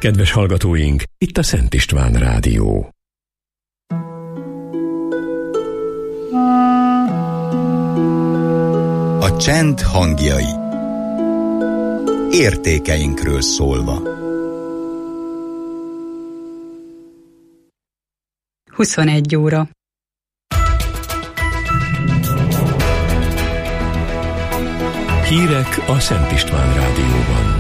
Kedves hallgatóink, itt a Szent István Rádió. A csend hangjai. Értékeinkről szólva. 21 óra. Hírek a Szent István Rádióban.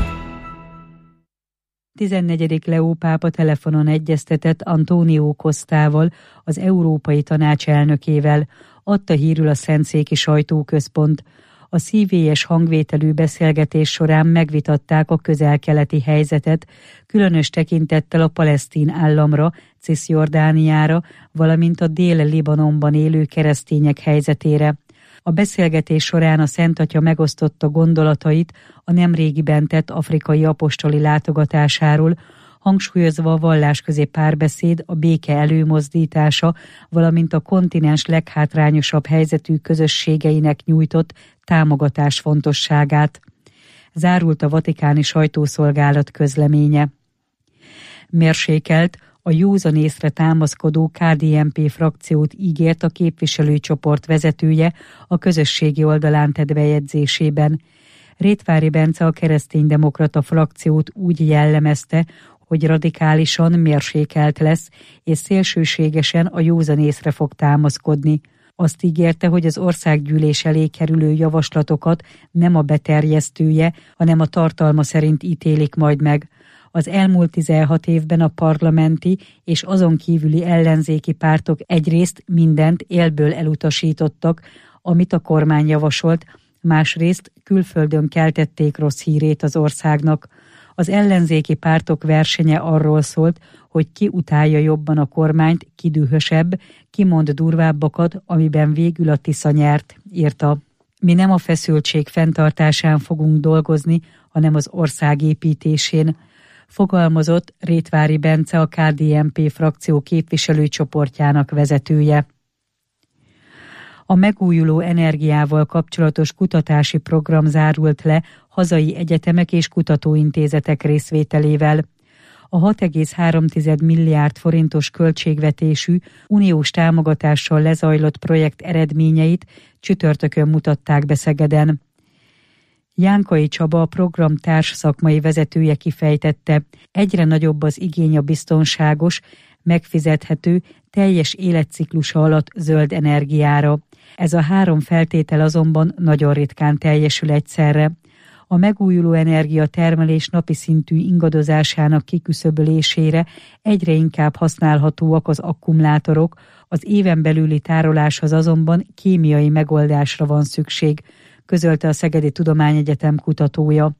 14. Leó pápa telefonon egyeztetett Antónió Costával, az Európai Tanács elnökével, adta hírül a Szentszéki Sajtóközpont. A szívélyes hangvételű beszélgetés során megvitatták a közel-keleti helyzetet, különös tekintettel a palesztin államra, Ciszjordániára, valamint a Dél-Libanonban élő keresztények helyzetére. A beszélgetés során a Szent Atya megosztotta gondolatait a nemrégiben tett afrikai apostoli látogatásáról, hangsúlyozva a vallásközi párbeszéd, a béke előmozdítása, valamint a kontinens leghátrányosabb helyzetű közösségeinek nyújtott támogatás fontosságát. Zárult a vatikáni sajtószolgálat közleménye. Mérsékelt, a józan észre támaszkodó KDNP frakciót ígért a képviselőcsoport vezetője a közösségi oldalán tett bejegyzésében. Rétvári Bence a kereszténydemokrata frakciót úgy jellemezte, hogy radikálisan mérsékelt lesz, és szélsőségesen a józan észre fog támaszkodni. Azt ígérte, hogy az országgyűlés elé kerülő javaslatokat nem a beterjesztője, hanem a tartalma szerint ítélik majd meg. Az elmúlt 16 évben a parlamenti és azon kívüli ellenzéki pártok egyrészt mindent élből elutasítottak, amit a kormány javasolt, másrészt külföldön keltették rossz hírét az országnak. Az ellenzéki pártok versenye arról szólt, hogy ki utálja jobban a kormányt, ki dühösebb, ki mond durvábbakat, amiben végül a Tisza nyert, írta. Mi nem a feszültség fenntartásán fogunk dolgozni, hanem az ország építésén, fogalmazott Rétvári Bence, a KDNP frakció képviselőcsoportjának vezetője. A megújuló energiával kapcsolatos kutatási program zárult le hazai egyetemek és kutatóintézetek részvételével. A 6,3 milliárd forintos költségvetésű uniós támogatással lezajlott projekt eredményeit csütörtökön mutatták be Szegeden. Jánkai Csaba, a program társszakmai vezetője kifejtette, egyre nagyobb az igény a biztonságos, megfizethető, teljes életciklusa alatt zöld energiára. Ez a 3 feltétel azonban nagyon ritkán teljesül egyszerre. A megújuló energia termelés napi szintű ingadozásának kiküszöbölésére egyre inkább használhatóak az akkumulátorok, az éven belüli tároláshoz azonban kémiai megoldásra van szükség, közölte a Szegedi Tudományegyetem kutatója.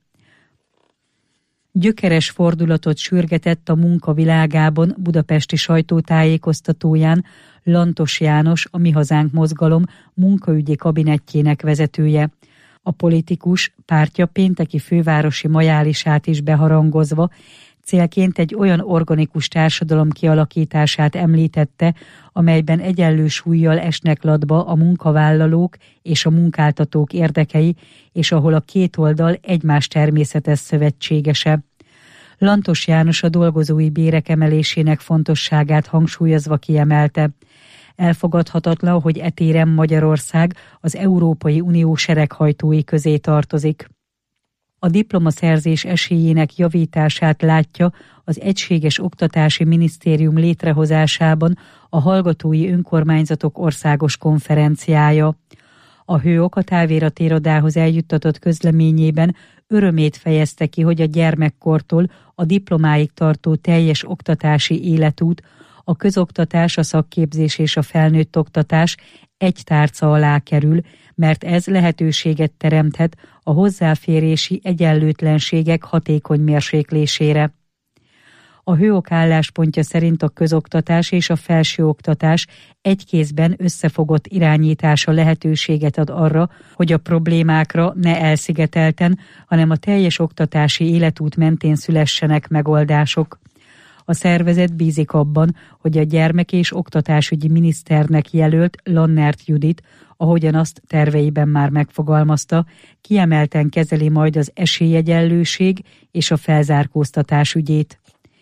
Gyökeres fordulatot sürgetett a munka világában budapesti sajtótájékoztatóján Lantos János, a Mi Hazánk mozgalom munkaügyi kabinettjének vezetője. A politikus pártja pénteki fővárosi majálisát is beharangozva célként egy olyan organikus társadalom kialakítását említette, amelyben egyenlő súllyal esnek latba a munkavállalók és a munkáltatók érdekei, és ahol a két oldal egymás természetes szövetségese. Lantos János a dolgozói bérek emelésének fontosságát hangsúlyozva kiemelte. Elfogadhatatlan, hogy e téren Magyarország az Európai Unió sereghajtói közé tartozik. A diplomaszerzés esélyének javítását látja az Egységes Oktatási Minisztérium létrehozásában a Hallgatói Önkormányzatok Országos Konferenciája. A Hőok a Távirati Irodához eljuttatott közleményében örömét fejezte ki, hogy a gyermekkortól a diplomáig tartó teljes oktatási életút, a közoktatás, a szakképzés és a felnőtt oktatás egy tárca alá kerül, mert ez lehetőséget teremthet a hozzáférési egyenlőtlenségek hatékony mérséklésére. A Hőok álláspontja szerint a közoktatás és a felsőoktatás egy kézben összefogott irányítása lehetőséget ad arra, hogy a problémákra ne elszigetelten, hanem a teljes oktatási életút mentén szülessenek megoldások. A szervezet bízik abban, hogy a gyermek- és oktatásügyi miniszternek jelölt Lannert Judit, ahogyan azt terveiben már megfogalmazta, kiemelten kezeli majd az esélyegyenlőség és a felzárkóztatás ügyét.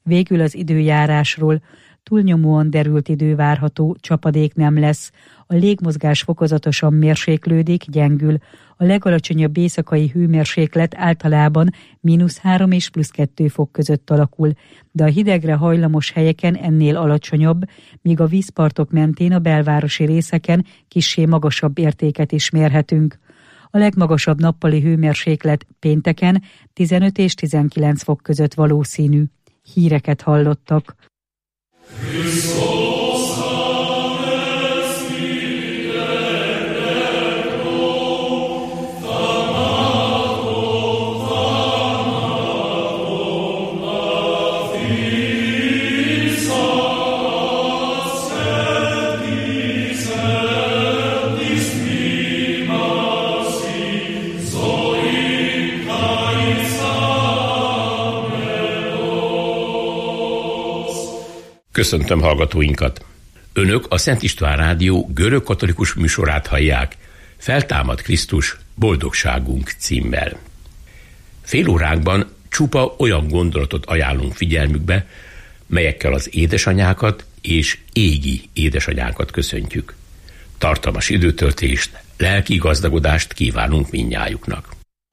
Végül az időjárásról. Túlnyomóan derült idő várható, csapadék nem lesz. A légmozgás fokozatosan mérséklődik, gyengül. A legalacsonyabb éjszakai hőmérséklet általában -3 és +2 fok között alakul, de a hidegre hajlamos helyeken ennél alacsonyabb, míg a vízpartok mentén a belvárosi részeken kissé magasabb értéket is mérhetünk. A legmagasabb nappali hőmérséklet pénteken 15 és 19 fok között valószínű. Híreket hallottak. Köszöntöm hallgatóinkat! Önök a Szent István Rádió görög-katolikus műsorát hallják, Feltámad Krisztus, boldogságunk címmel. Fél óránkban csupa olyan gondolatot ajánlunk figyelmükbe, melyekkel az édesanyákat és égi édesanyákat köszöntjük. Tartalmas időtöltést, lelki gazdagodást kívánunk mindnyájuknak.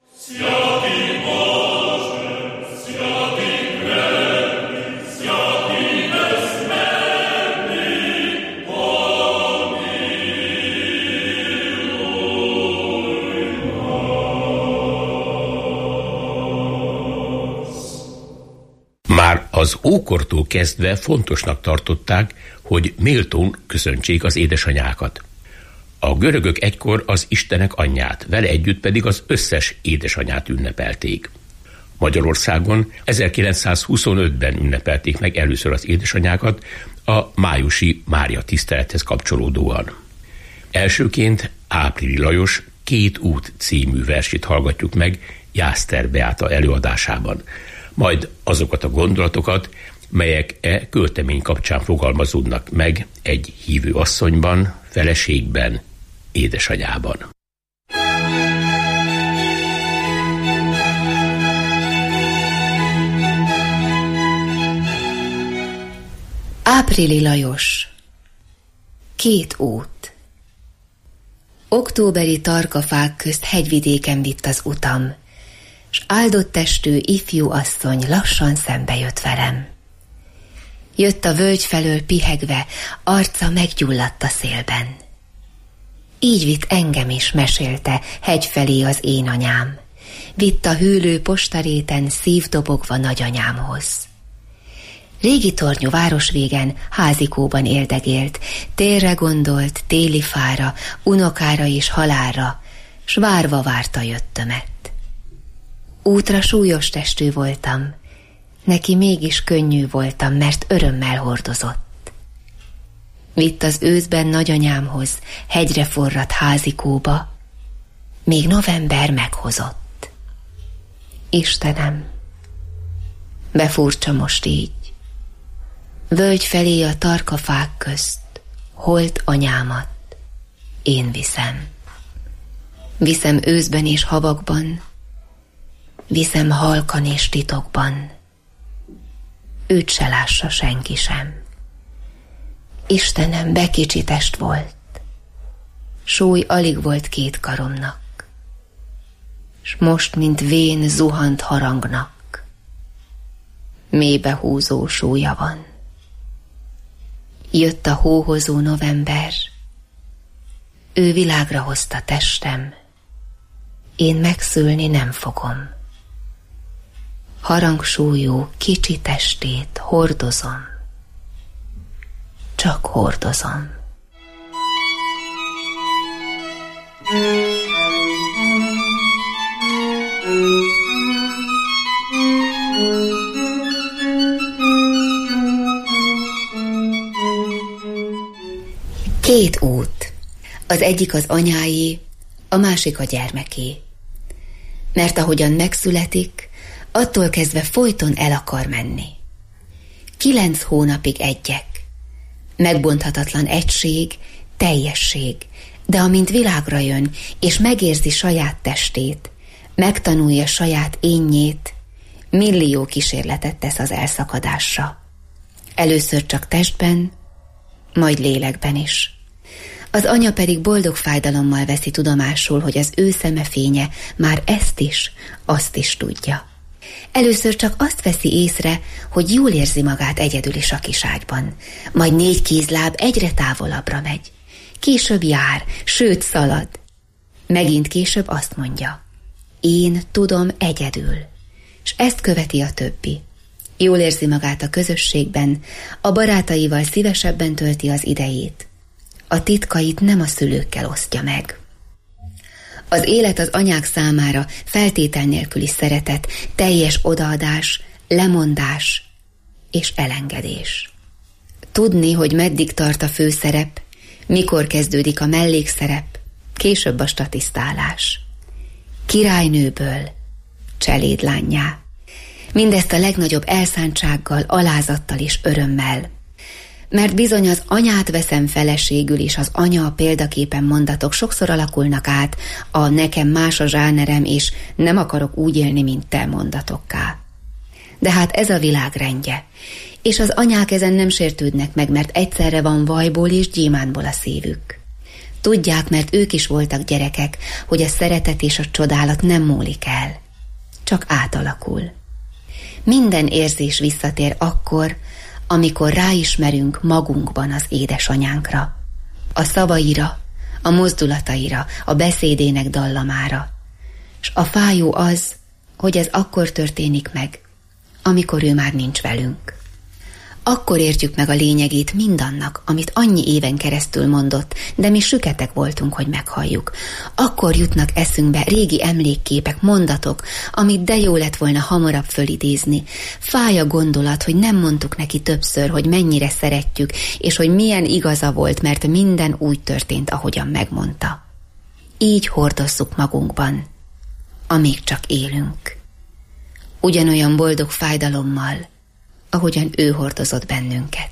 Már az ókortól kezdve fontosnak tartották, hogy méltón köszöntsék az édesanyákat. A görögök egykor az Istenek anyját, vele együtt pedig az összes édesanyát ünnepelték. Magyarországon 1925-ben ünnepelték meg először az édesanyákat a májusi Mária tisztelethez kapcsolódóan. Elsőként Áprili Lajos 2 út című versét hallgatjuk meg Jászter Beáta előadásában. Majd azokat a gondolatokat, melyek költemény kapcsán fogalmazódnak meg egy hívő asszonyban, feleségben, édesanyában. Áprili Lajos. 2 út. Októberi tarkafák közt hegyvidéken vitt az utam, s áldott testű ifjú asszony lassan szembe jött velem. Jött a völgy felől pihegve, arca meggyulladt a szélben. Így vitt engem is, mesélte, hegy felé az én anyám. Vitt a hűlő postaréten szívdobogva nagyanyámhoz. Régi tornyú városvégen házikóban éldegélt, térre gondolt, téli fára, unokára és halálra, s várva várta jöttömet. Útra súlyos testű voltam, neki mégis könnyű voltam, mert örömmel hordozott. Vitt az őszben nagyanyámhoz, hegyre forradt házikóba, még november meghozott. Istenem, befurcsa most így, völgy felé a tarkafák közt, holt anyámat, én viszem. Viszem őszben és havakban, viszem halkan és titokban, őt se lássa senki sem. Istenem, bekicsi test volt, súly alig volt 2 karomnak, s most, mint vén zuhant harangnak, mélybe húzó súlya van. Jött a hóhozó november, ő világra hozta testem, én megszülni nem fogom. Harangsúlyú kicsi testét hordozom, csak hordozom. Két út. Az egyik az anyái, a másik a gyermeké. Mert ahogyan megszületik, attól kezdve folyton el akar menni. 9 hónapig egyek. Megbonthatatlan egység, teljesség, de amint világra jön, és megérzi saját testét, megtanulja saját énnyét, millió kísérletet tesz az elszakadásra. Először csak testben, majd lélekben is. Az anya pedig boldog fájdalommal veszi tudomásul, hogy az ő szemefénye már ezt is, azt is tudja. Először csak azt veszi észre, hogy jól érzi magát egyedül is a kiságyban. Majd 4 kézláb egyre távolabbra megy. Később jár, sőt szalad. Megint később azt mondja: én tudom egyedül. És ezt követi a többi. Jól érzi magát a közösségben, a barátaival szívesebben tölti az idejét. A titkait nem a szülőkkel osztja meg. Az élet az anyák számára feltétel nélküli szeretet, teljes odaadás, lemondás és elengedés. Tudni, hogy meddig tart a főszerep, mikor kezdődik a mellékszerep, később a statisztálás. Királynőből cselédlánnyá. Mindezt a legnagyobb elszántsággal, alázattal és örömmel. Mert bizony az anyát veszem feleségül, és az anya a példaképen mondatok sokszor alakulnak át a nekem más a zsánerem, és nem akarok úgy élni, mint te mondatokká. De hát ez a világ rendje, és az anyák ezen nem sértődnek meg, mert egyszerre van vajból és gyémántból a szívük. Tudják, mert ők is voltak gyerekek, hogy a szeretet és a csodálat nem múlik el, csak átalakul. Minden érzés visszatér akkor, amikor ráismerünk magunkban az édesanyánkra, a szavaira, a mozdulataira, a beszédének dallamára. És a fájó az, hogy ez akkor történik meg, amikor ő már nincs velünk. Akkor értjük meg a lényegét mindannak, amit annyi éven keresztül mondott, de mi süketek voltunk, hogy meghalljuk. Akkor jutnak eszünkbe régi emlékképek, mondatok, amit de jó lett volna hamarabb fölidézni. Fáj a gondolat, hogy nem mondtuk neki többször, hogy mennyire szeretjük, és hogy milyen igaza volt, mert minden úgy történt, ahogyan megmondta. Így hordozzuk magunkban, amíg csak élünk. Ugyanolyan boldog fájdalommal, ahogyan ő hordozott bennünket.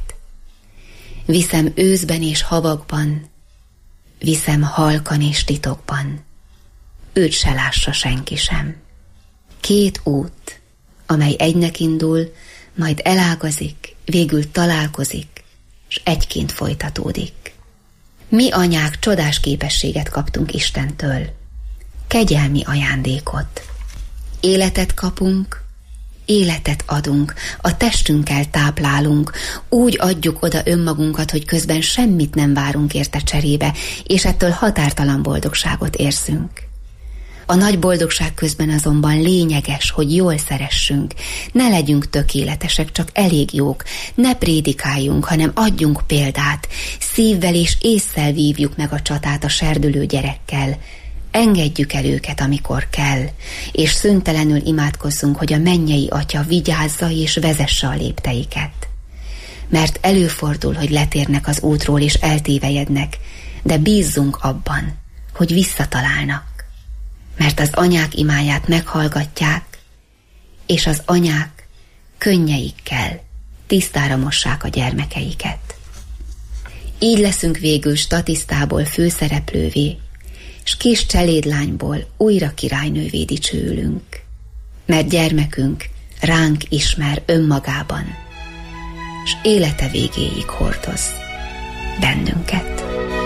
Viszem őszben és havakban, viszem halkan és titokban, őt se lássa senki sem. 2 út, amely egynek indul, majd elágazik, végül találkozik, és egyként folytatódik. Mi anyák csodás képességet kaptunk Istentől, kegyelmi ajándékot. Életet kapunk, életet adunk, a testünkkel táplálunk, úgy adjuk oda önmagunkat, hogy közben semmit nem várunk érte cserébe, és ettől határtalan boldogságot érzünk. A nagy boldogság közben azonban lényeges, hogy jól szeressünk, ne legyünk tökéletesek, csak elég jók, ne prédikáljunk, hanem adjunk példát, szívvel és ésszel vívjuk meg a csatát a serdülő gyerekkel, engedjük el őket, amikor kell, és szüntelenül imádkozzunk, hogy a mennyei Atya vigyázza és vezesse a lépteiket. Mert előfordul, hogy letérnek az útról és eltévejednek, de bízzunk abban, hogy visszatalálnak. Mert az anyák imáját meghallgatják, és az anyák könnyeikkel tisztára mossák a gyermekeiket. Így leszünk végül statisztából főszereplővé, s kis cselédlányból újra királynővé dicsőülünk, mert gyermekünk ránk ismer önmagában, s élete végéig hordoz bennünket.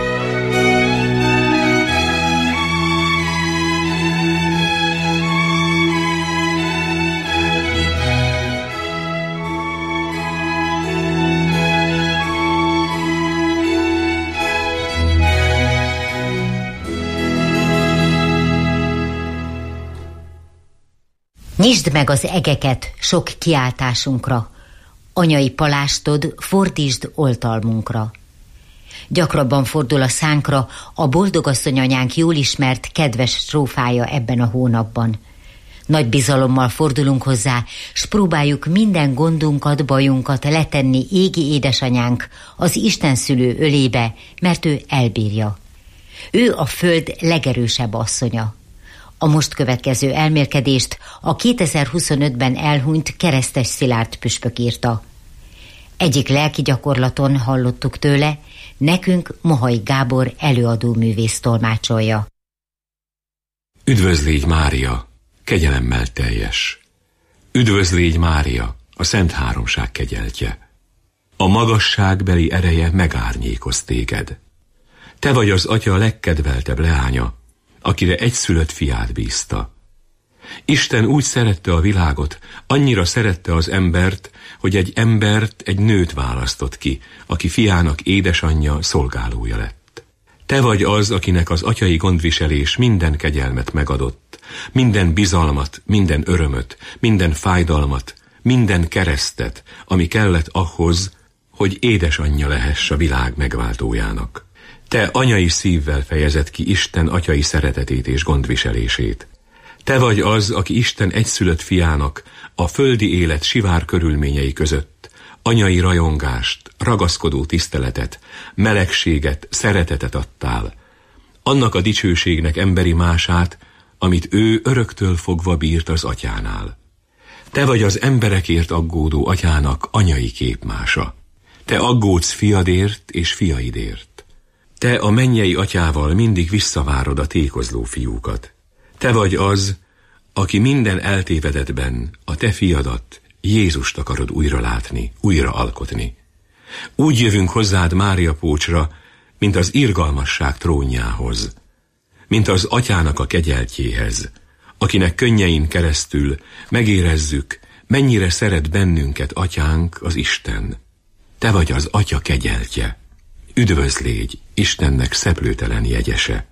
Nyisd meg az egeket sok kiáltásunkra, anyai palástod fordítsd oltalmunkra. Gyakrabban fordul a szánkra a boldogasszony anyánk jól ismert, kedves strófája ebben a hónapban. Nagy bizalommal fordulunk hozzá, s próbáljuk minden gondunkat, bajunkat letenni égi édesanyánk az istenszülő ölébe, mert ő elbírja. Ő a föld legerősebb asszonya. A most következő elmélkedést a 2025-ben elhunyt Keresztes Szilárd püspök írta. Egyik lelki gyakorlaton hallottuk tőle, nekünk Mohai Gábor előadó művész tolmácsolja. Üdvözlégy Mária, kegyelemmel teljes! Üdvözlégy Mária, a Szent Háromság kegyeltje! A magasságbeli ereje megárnyékoz téged. Te vagy az Atya legkedveltebb leánya, akire egyszülött fiát bízta. Isten úgy szerette a világot, annyira szerette az embert, hogy egy embert, egy nőt választott ki, aki fiának édesanyja, szolgálója lett. Te vagy az, akinek az atyai gondviselés minden kegyelmet megadott, minden bizalmat, minden örömöt, minden fájdalmat, minden keresztet, ami kellett ahhoz, hogy édesanyja lehess a világ megváltójának. Te anyai szívvel fejezed ki Isten atyai szeretetét és gondviselését. Te vagy az, aki Isten egyszülött fiának a földi élet sivár körülményei között anyai rajongást, ragaszkodó tiszteletet, melegséget, szeretetet adtál. Annak a dicsőségnek emberi mását, amit ő öröktől fogva bírt az atyánál. Te vagy az emberekért aggódó atyának anyai képmása. Te aggódsz fiadért és fiaidért. Te a mennyei atyával mindig visszavárod a tékozló fiúkat. Te vagy az, aki minden eltévedetben a te fiadat, Jézust akarod újra látni, újra alkotni. Úgy jövünk hozzád Mária pócsra, mint az irgalmasság trónjához, mint az atyának a kegyeltjéhez, akinek könnyein keresztül megérezzük, mennyire szeret bennünket atyánk, az Isten. Te vagy az atya kegyeltje. Üdvözlégy, Istennek szeplőtelen jegyese.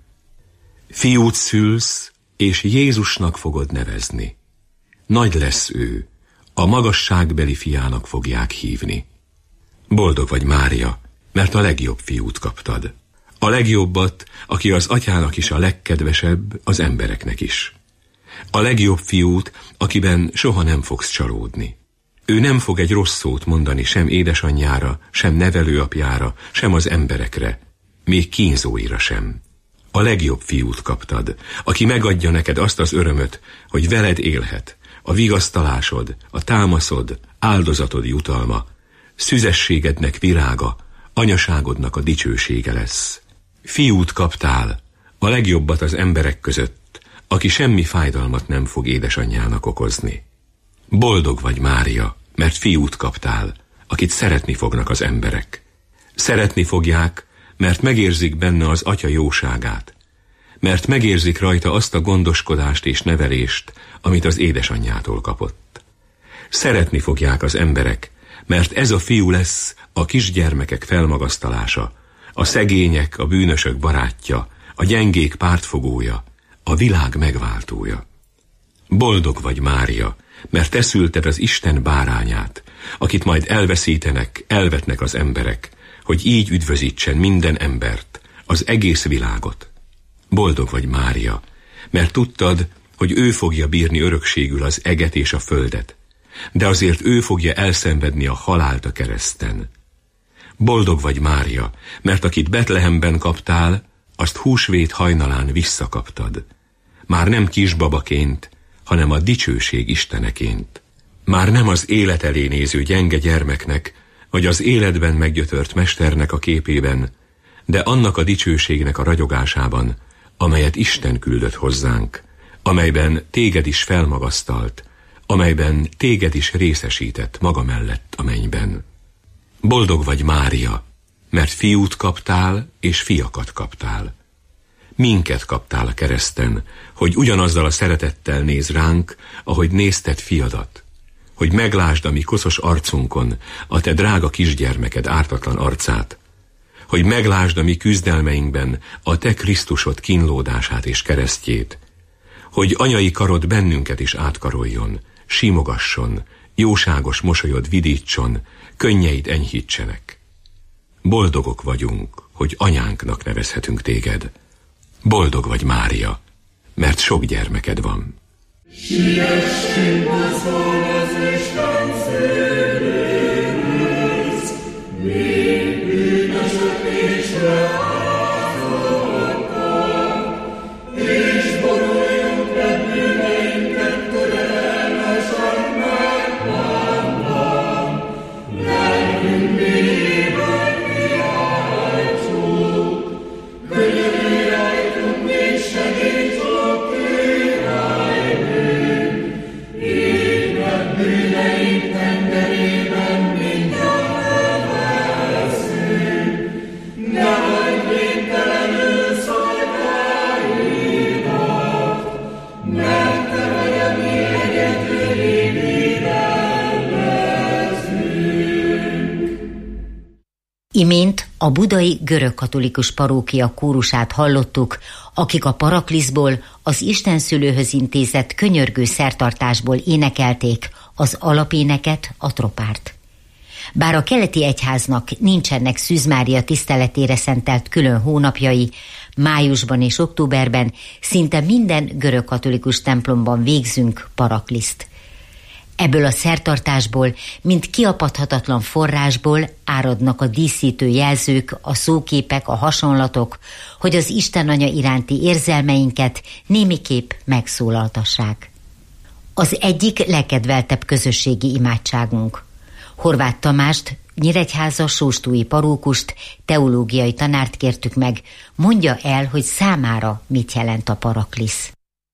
Fiút szülsz, és Jézusnak fogod nevezni. Nagy lesz ő, a magasságbeli fiának fogják hívni. Boldog vagy Mária, mert a legjobb fiút kaptad. A legjobbat, aki az atyának is a legkedvesebb, az embereknek is. A legjobb fiút, akiben soha nem fogsz csalódni. Ő nem fog egy rossz szót mondani sem édesanyjára, sem nevelőapjára, sem az emberekre, még kínzóira sem. A legjobb fiút kaptad, aki megadja neked azt az örömöt, hogy veled élhet, a vigasztalásod, a támaszod, áldozatod jutalma, szüzességednek virága, anyaságodnak a dicsősége lesz. Fiút kaptál, a legjobbat az emberek között, aki semmi fájdalmat nem fog édesanyjának okozni. Boldog vagy Mária, mert fiút kaptál, akit szeretni fognak az emberek. Szeretni fogják, mert megérzik benne az atya jóságát, mert megérzik rajta azt a gondoskodást és nevelést, amit az édesanyjától kapott. Szeretni fogják az emberek, mert ez a fiú lesz a kisgyermekek felmagasztalása, a szegények, a bűnösök barátja, a gyengék pártfogója, a világ megváltója. Boldog vagy Mária, mert te szülted az Isten bárányát, akit majd elveszítenek, elvetnek az emberek, hogy így üdvözítsen minden embert, az egész világot. Boldog vagy Mária, mert tudtad, hogy ő fogja bírni örökségül az eget és a földet, de azért ő fogja elszenvedni a halált a kereszten. Boldog vagy Mária, mert akit Betlehemben kaptál, azt húsvét hajnalán visszakaptad. Már nem kisbabaként, hanem a dicsőség Isteneként. Már nem az élet elé néző gyenge gyermeknek, vagy az életben meggyötört mesternek a képében, de annak a dicsőségnek a ragyogásában, amelyet Isten küldött hozzánk, amelyben téged is felmagasztalt, amelyben téged is részesített maga mellett a mennyben. Boldog vagy Mária, mert fiút kaptál és fiakat kaptál. Minket kaptál a kereszten, hogy ugyanazzal a szeretettel néz ránk, ahogy nézted fiadat, hogy meglásd a mi koszos arcunkon a te drága kisgyermeked ártatlan arcát, hogy meglásd a mi küzdelmeinkben a te Krisztusod kínlódását és keresztjét, hogy anyai karod bennünket is átkaroljon, simogasson, jóságos mosolyod vidítson, könnyeid enyhítsenek. Boldogok vagyunk, hogy anyánknak nevezhetünk téged. Boldog vagy Mária, mert sok gyermeked van. Siessünk mozgón az Isten széléhez, mi bűnösök Isten áldozatokkal, és boruljunk meg bűneinket töredelmesen megbánva, lelkünk mélyében kiáltsuk, könyörülj rajtunk, még segíts a királynő, így meg Imént a budai görögkatolikus parókia kórusát hallottuk, akik a Parakliszból, az istenszülőhöz intézett könyörgő szertartásból énekelték az alapéneket, a tropárt. Bár a keleti egyháznak nincsenek Szűz Mária tiszteletére szentelt külön hónapjai, májusban és októberben szinte minden görögkatolikus templomban végzünk Parakliszt. Ebből a szertartásból, mint kiapadhatatlan forrásból áradnak a díszítő jelzők, a szóképek, a hasonlatok, hogy az Isten Anya iránti érzelmeinket némiképp megszólaltassák. Az egyik legkedveltebb közösségi imádságunk. Horváth Tamást, Nyíregyháza sóstói parókust, teológiai tanárt kértük meg, mondja el, hogy számára mit jelent a Paraklisz.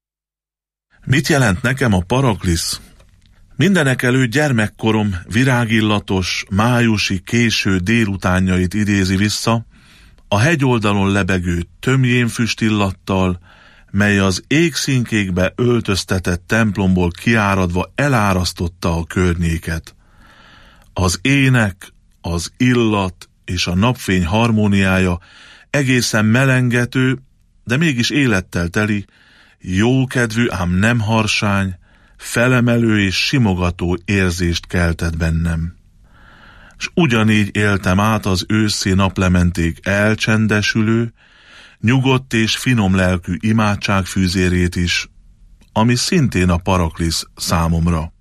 Mit jelent nekem a Paraklisz? Mindenekelőtt gyermekkorom virágillatos, májusi késő délutánjait idézi vissza, a hegyoldalon lebegő tömjénfüstillattal, mely az égszínkékbe öltöztetett templomból kiáradva elárasztotta a környéket. Az ének, az illat és a napfény harmóniája egészen melengető, de mégis élettel teli, jókedvű, ám nem harsány, felemelő és simogató érzést keltett bennem. S ugyanígy éltem át az őszi naplementék elcsendesülő, nyugodt és finom lelkű imádságfűzérét is, ami szintén a Paraklisz számomra.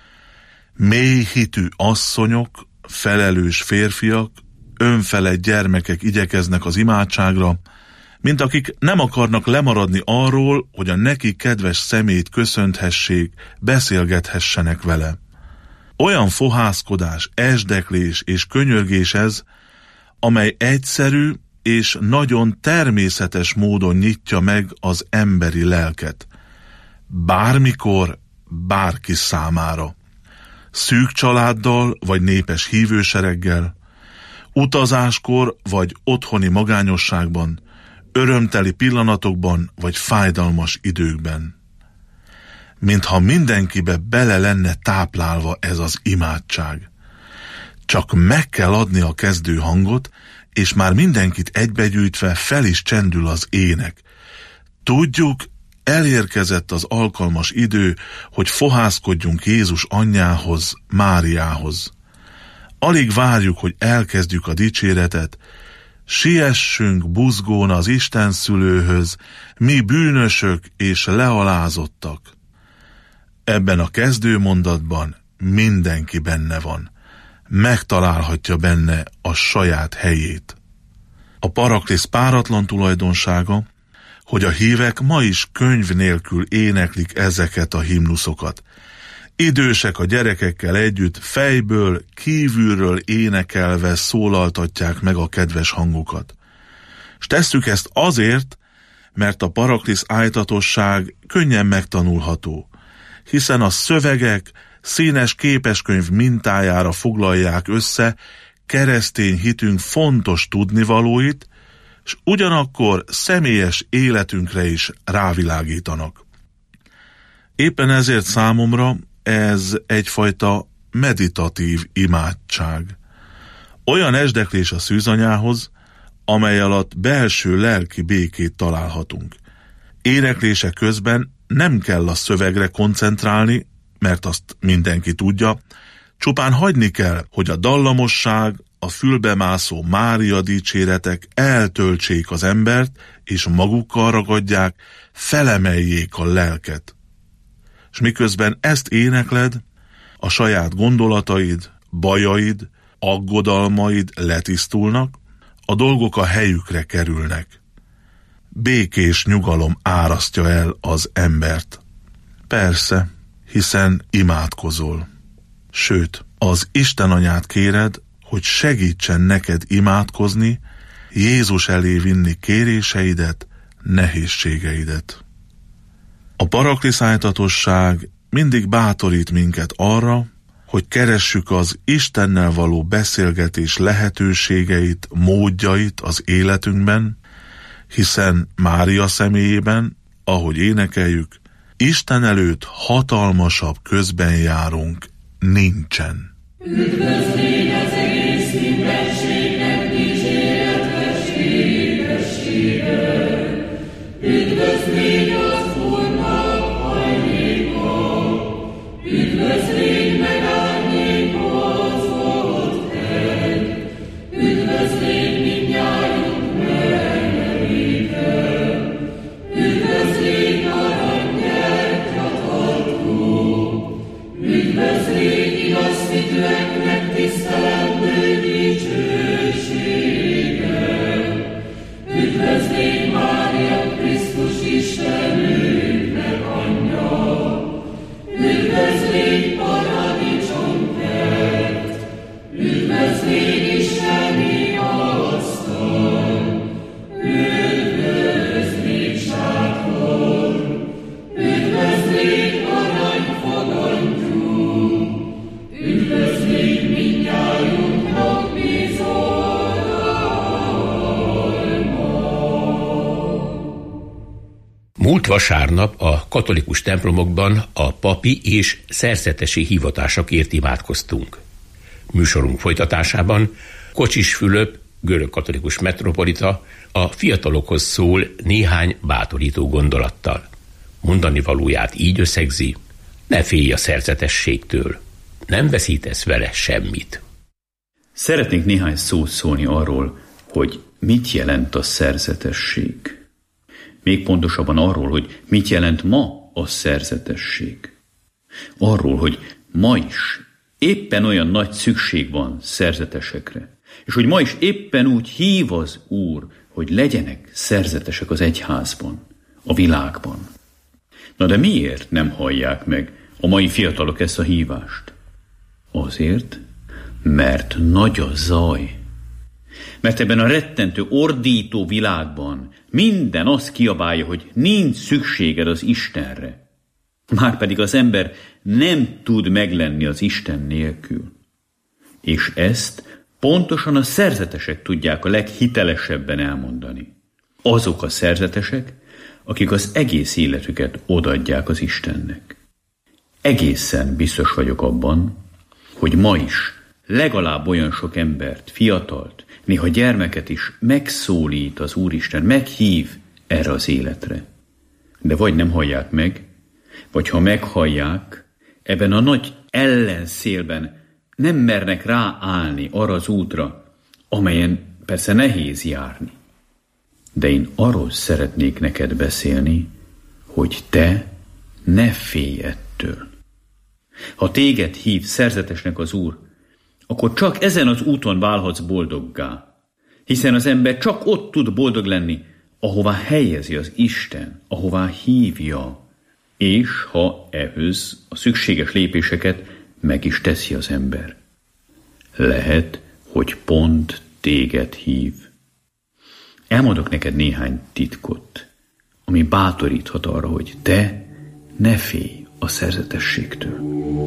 Mély hitű asszonyok, felelős férfiak, önfelett gyermekek igyekeznek az imádságra, mint akik nem akarnak lemaradni arról, hogy a neki kedves szemét köszönthessék, beszélgethessenek vele. Olyan fohászkodás, esdeklés és könyörgés ez, amely egyszerű és nagyon természetes módon nyitja meg az emberi lelket. Bármikor, bárki számára. Szűk családdal vagy népes hívősereggel, utazáskor vagy otthoni magányosságban, örömteli pillanatokban vagy fájdalmas időkben. Mintha mindenkibe bele lenne táplálva ez az imádság. Csak meg kell adni a kezdő hangot, és már mindenkit egybegyűjtve fel is csendül az ének. Tudjuk, elérkezett az alkalmas idő, hogy fohászkodjunk Jézus anyjához, Máriához. Alig várjuk, hogy elkezdjük a dicséretet, siessünk buzgón az Istenszülőhöz, mi bűnösök és lealázottak. Ebben a kezdőmondatban mindenki benne van. Megtalálhatja benne a saját helyét. A Paraklisz páratlan tulajdonsága, hogy a hívek ma is könyv nélkül éneklik ezeket a himnuszokat. Idősek a gyerekekkel együtt fejből, kívülről énekelve szólaltatják meg a kedves hangukat. S tesszük ezt azért, mert a Paraklisz ájtatosság könnyen megtanulható, hiszen a szövegek színes képeskönyv mintájára foglalják össze keresztény hitünk fontos tudnivalóit, s ugyanakkor személyes életünkre is rávilágítanak. Éppen ezért számomra ez egyfajta meditatív imádság. Olyan esdeklés a szűzanyához, amely alatt belső lelki békét találhatunk. Éneklése közben nem kell a szövegre koncentrálni, mert azt mindenki tudja, csupán hagyni kell, hogy a dallamosság, a fülbemászó Mária dicséretek eltöltsék az embert, és magukkal ragadják, felemeljék a lelket. És miközben ezt énekled, a saját gondolataid, bajaid, aggodalmaid letisztulnak, a dolgok a helyükre kerülnek. Békés nyugalom árasztja el az embert. Persze, hiszen imádkozol. Sőt, az Isten anyát kéred, hogy segítsen neked imádkozni, Jézus elé vinni kéréseidet, nehézségeidet. A Paraklisz ájtatosság mindig bátorít minket arra, hogy keressük az Istennel való beszélgetés lehetőségeit, módjait az életünkben, hiszen Mária személyében, ahogy énekeljük, Isten előtt hatalmasabb közbenjárunk nincsen. Üdvözlégy az egész mindenségnek üdvözlégy az Úrnak hajléka, üdvözlégy megárnyékozott hegy, üdvözlégy mindnyájunk megnevére, üdvözlégy aranygyertyatartó, üdvözlégy igazhitűeknek tisztelendő dicsősége, üdvözlégy Mária Krisztus Istenünknek anyja, üdvözlégy paradicsomkert, üdvözlégy isteni asztal, üdvözlégy sátor, üdvözlégy aranyfogantyú, üdvözlégy mindnyájunknak Múlt vasárnap a katolikus templomokban a papi és szerzetesi hivatásokért imádkoztunk. Műsorunk folytatásában Kocsis Fülöp, görögkatolikus metropolita a fiatalokhoz szól néhány bátorító gondolattal. Mondani valóját így összegzi: ne félj a szerzetességtől, nem veszítesz vele semmit. Szeretnék néhány szót szólni arról, hogy mit jelent a szerzetesség. Még pontosabban arról, hogy mit jelent ma a szerzetesség. Arról, hogy ma is éppen olyan nagy szükség van szerzetesekre, és hogy ma is éppen úgy hív az Úr, hogy legyenek szerzetesek az egyházban, a világban. Na de miért nem hallják meg a mai fiatalok ezt a hívást? Azért, mert nagy a zaj. Mert ebben a rettentő, ordító világban minden azt kiabálja, hogy nincs szükséged az Istenre. Márpedig az ember nem tud meglenni az Isten nélkül. És ezt pontosan a szerzetesek tudják a leghitelesebben elmondani. Azok a szerzetesek, akik az egész életüket odaadják az Istennek. Egészen biztos vagyok abban, hogy ma is legalább olyan sok embert, fiatalt, néha gyermeket is megszólít az Úristen, meghív erre az életre. De vagy nem hallják meg, vagy ha meghallják, ebben a nagy ellenszélben nem mernek ráállni arra az útra, amelyen persze nehéz járni. De én arról szeretnék neked beszélni, hogy te ne félj ettől. Ha téged hív szerzetesnek az Úr, akkor csak ezen az úton válhatsz boldoggá. Hiszen az ember csak ott tud boldog lenni, ahová helyezi az Isten, ahová hívja, és ha ehhez a szükséges lépéseket meg is teszi az ember. Lehet, hogy pont téged hív. Elmondok neked néhány titkot, ami bátoríthat arra, hogy te ne félj a szerzetességtől.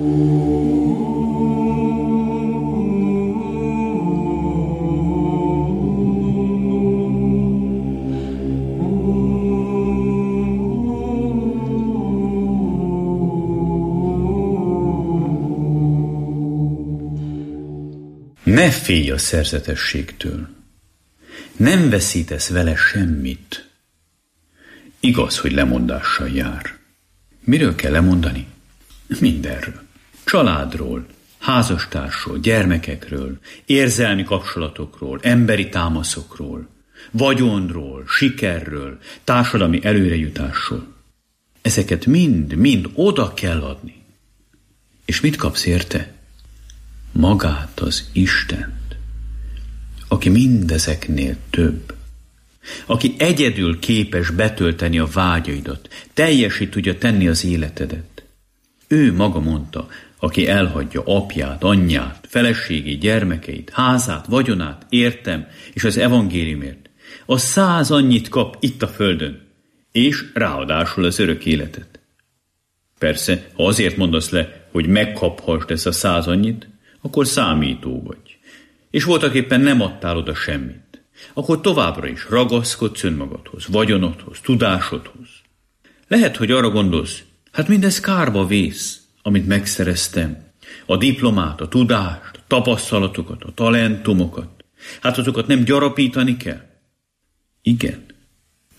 Ne félj a szerzetességtől. Nem veszítesz vele semmit. Igaz, hogy lemondással jár. Miről kell lemondani? Mindenről. Családról, házastársról, gyermekekről, érzelmi kapcsolatokról, emberi támaszokról, vagyonról, sikerről, társadalmi előrejutásról. Ezeket mind oda kell adni. És mit kapsz érte? Magát, az Istent, aki mindezeknél több, aki egyedül képes betölteni a vágyaidat, teljesít tudja tenni az életedet. Ő maga mondta, aki elhagyja apját, anyját, feleségét, gyermekeit, házát, vagyonát, értem, és az evangéliumért, a 100 annyit kap itt a földön, és ráadásul az örök életet. Persze, ha azért mondasz le, hogy megkaphasd ezt a 100 annyit, akkor számító vagy, és voltaképpen nem adtál oda semmit. Akkor továbbra is ragaszkodsz önmagadhoz, vagyonodhoz, tudásodhoz. Lehet, hogy arra gondolsz, hát mindez kárba vész, amit megszereztem. A diplomát, a tudást, a tapasztalatokat, a talentumokat. Hát azokat nem gyarapítani kell? Igen,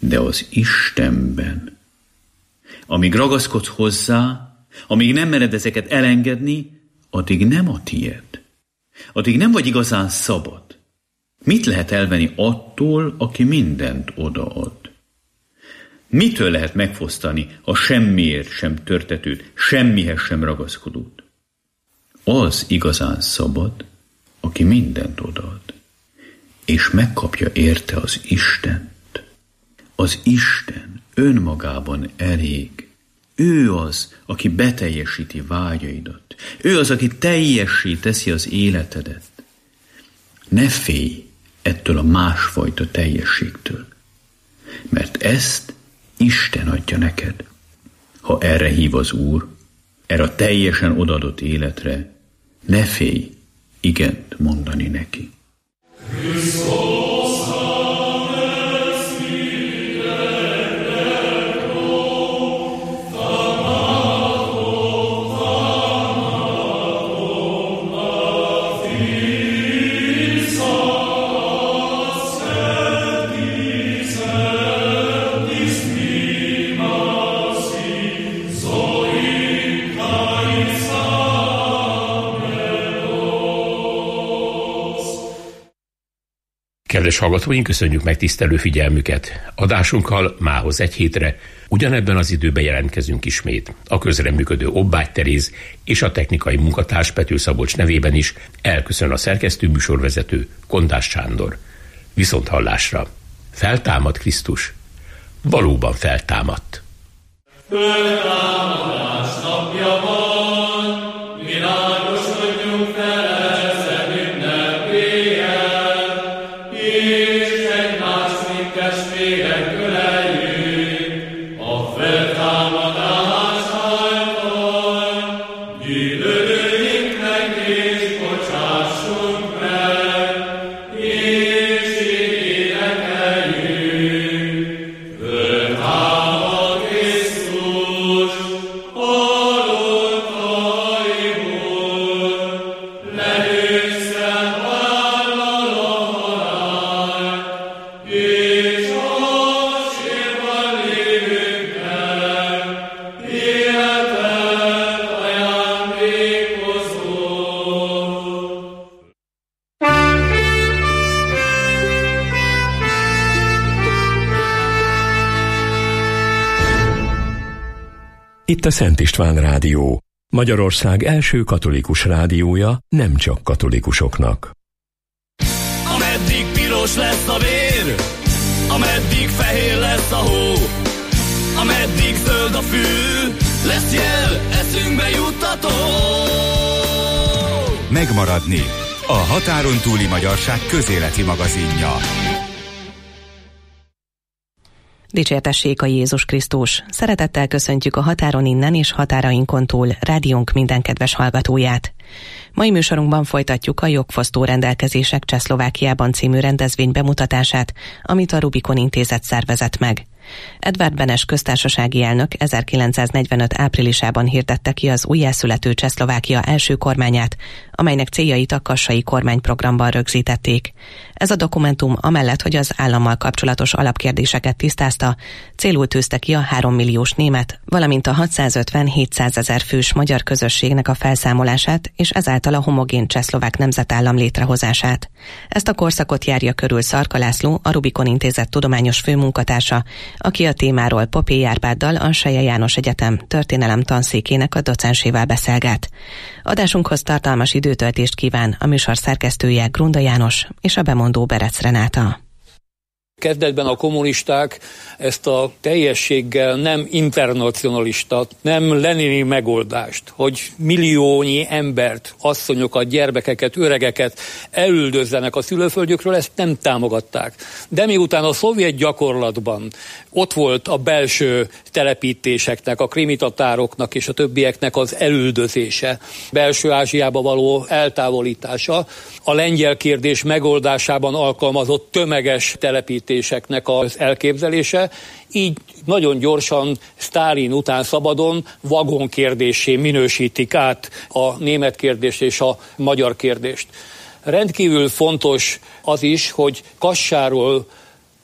de az Istenben. Amíg ragaszkodsz hozzá, amíg nem mered ezeket elengedni, addig nem a tied. Addig nem vagy igazán szabad. Mit lehet elvenni attól, aki mindent odaad? Mitől lehet megfosztani a semmiért sem törtetőt, semmihez sem ragaszkodót? Az igazán szabad, aki mindent odaad, és megkapja érte az Istent. Az Isten önmagában elég. Ő az, aki beteljesíti vágyaidat. Ő az, aki teljessé teszi az életedet. Ne félj ettől a másfajta teljességtől, mert ezt Isten adja neked. Ha erre hív az Úr, erre a teljesen odaadott életre, ne félj igent mondani neki. Kedves hallgatóink, köszönjük megtisztelő figyelmüket. Adásunkkal mához egy hétre ugyanebben az időben jelentkezünk ismét. A közreműködő Obbágy Teréz és a technikai munkatárs Pető Szabolcs nevében is elköszön a szerkesztő műsorvezető Kondás Sándor. Viszonthallásra. Feltámad Krisztus. Valóban feltámadt. Föltámadás napja van, világosodjunk fel ezen ünnepéllyel, és egymást, mint testvérek öleljük, a feltámadás által, gyűlölőinknek és bocsássunk meg, és énekeljünk. Föltámad Krisztus, halottaiból, lenőszem vállal a halál, és a sírban lévőknek életet ajándékozol. Itt a Szent István Rádió, Magyarország első katolikus rádiója nem csak katolikusoknak. Ameddig piros lesz a vér, ameddig fehér lesz a hó, ameddig zöld a fű, lesz jel, eszünkbe juttató. Megmaradni. A határon túli magyarság közéleti magazinja. Dicsértessék a Jézus Krisztus! Szeretettel köszöntjük a határon innen és határainkon túl rádiónk minden kedves hallgatóját. Mai műsorunkban folytatjuk a Jogfosztó rendelkezések Csehszlovákiában című rendezvény bemutatását, amit a Rubikon Intézet szervezett meg. Edvard Benes köztársasági elnök 1945 áprilisában hirdette ki az újjászülető Csehszlovákia első kormányát, amelynek céljait a kassai kormányprogramban rögzítették. Ez a dokumentum amellett, hogy az állammal kapcsolatos alapkérdéseket tisztázta, célul tűzte ki a 3 milliós német, valamint a 650-700 ezer fős magyar közösségnek a felszámolását, és ezáltal a homogén csehszlovák nemzetállam létrehozását. Ezt a korszakot járja körül Szarka László, a Rubikon Intézet tudományos főmunkatársa, aki a témáról Popé Árpáddal, a Selye János Egyetem történelem tanszékének a docensével beszélget. Adásunkhoz tartalmas időtöltést kíván a műsor szerkesztője Grunda János és a bemondó Berec Renáta. Kezdetben a kommunisták ezt a teljességgel nem internacionalista, nem lenini megoldást, hogy milliónyi embert, asszonyokat, gyermekeket, öregeket elüldözzenek a szülőföldjükről, ezt nem támogatták. De miután a szovjet gyakorlatban ott volt a belső telepítéseknek, a krimitatároknak és a többieknek az elüldözése, belső Ázsiába való eltávolítása, a lengyel kérdés megoldásában alkalmazott tömeges telepítéseknek az elképzelése, így nagyon gyorsan Sztálin után szabadon vagonkérdéssé minősítik át a német kérdést és a magyar kérdést. Rendkívül fontos az is, hogy Kassáról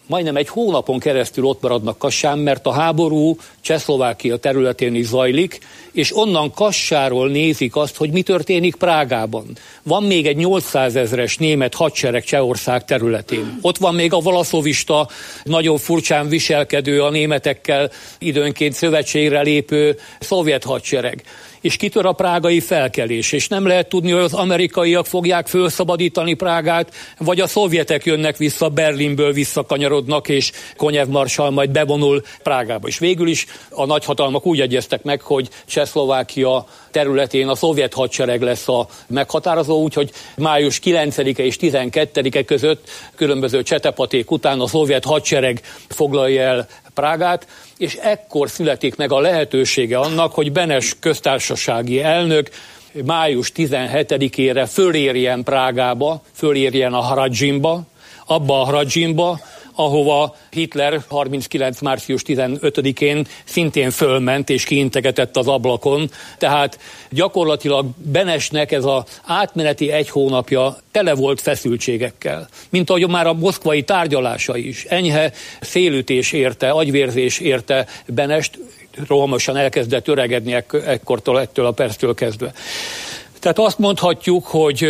majdnem egy hónapon keresztül ott maradnak Kassán, mert a háború Csehszlovákia területén is zajlik, és onnan Kassáról nézik azt, hogy mi történik Prágában. Van még egy 800 000-es német hadsereg Csehország területén. Ott van még a valaszovista, nagyon furcsán viselkedő, a németekkel időnként szövetségre lépő szovjet hadsereg. És kitör a prágai felkelés, és nem lehet tudni, hogy az amerikaiak fogják felszabadítani Prágát, vagy a szovjetek jönnek vissza, Berlinből visszakanyarodnak, és Konyev marsall majd bevonul Prágába. És végül is a nagyhatalmak úgy egyeztek meg, hogy Csehszlovákia területén a szovjet hadsereg lesz a meghatározó, úgyhogy május 9-e és 12-e között különböző csetepaték után a szovjet hadsereg foglalja el Prágát, és ekkor születik meg a lehetősége annak, hogy Benes köztársasági elnök május 17-ére fölérjen Prágába, fölérjen a Hradzsimba, abba a Hradzsimba, ahova Hitler 39. március 15-én szintén fölment és kiintegetett az ablakon. Tehát gyakorlatilag Benesnek ez az átmeneti egy hónapja tele volt feszültségekkel. Mint ahogy már a moszkvai tárgyalása is. Enyhe szélütés érte, agyvérzés érte Benest, rohamosan elkezdett öregedni ettől a perctől kezdve. Tehát azt mondhatjuk, hogy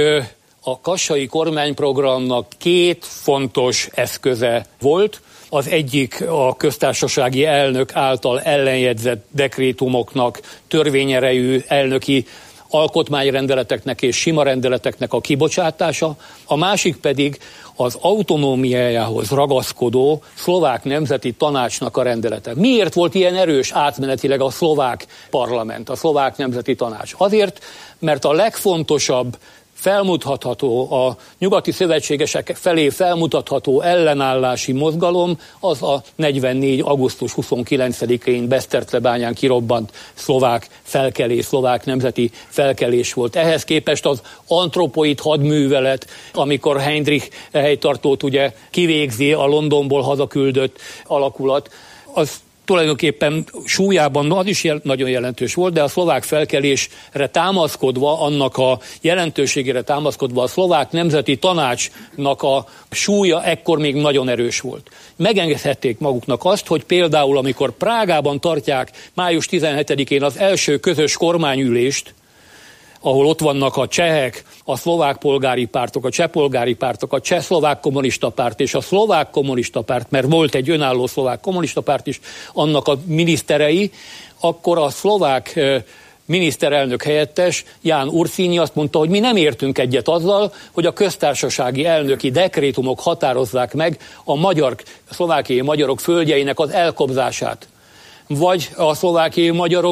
a kassai kormányprogramnak két fontos eszköze volt. Az egyik a köztársasági elnök által ellenjegyzett dekrétumoknak, törvényerejű elnöki alkotmányrendeleteknek és sima rendeleteknek a kibocsátása, a másik pedig az autonómiájához ragaszkodó szlovák nemzeti tanácsnak a rendelete. Miért volt ilyen erős átmenetileg a szlovák parlament, a szlovák nemzeti tanács? Azért, mert a legfontosabb felmutatható, a nyugati szövetségesek felé felmutatható ellenállási mozgalom az a 44. augusztus 29-én Besztercebányán kirobbant szlovák felkelés, szlovák nemzeti felkelés volt. Ehhez képest az antropoid hadművelet, amikor Heinrich helytartót ugye kivégzi a Londonból hazaküldött alakulat, az tulajdonképpen súlyában az is nagyon jelentős volt, de a szlovák felkelésre támaszkodva, annak a jelentőségére támaszkodva a szlovák nemzeti tanácsnak a súlya ekkor még nagyon erős volt. Megengedhették maguknak azt, hogy például amikor Prágában tartják május 17-én az első közös kormányülést, ahol ott vannak a csehek, a szlovák polgári pártok, a cseh polgári pártok, a cseh-szlovák kommunista párt és a szlovák kommunista párt, mert volt egy önálló szlovák kommunista párt is, annak a miniszterei, akkor a szlovák miniszterelnök helyettes, Ján Ursínyi azt mondta, hogy mi nem értünk egyet azzal, hogy a köztársasági elnöki dekrétumok határozzák meg a szlovákiai magyarok földjeinek az elkobzását, vagy a szlovákiai magyarok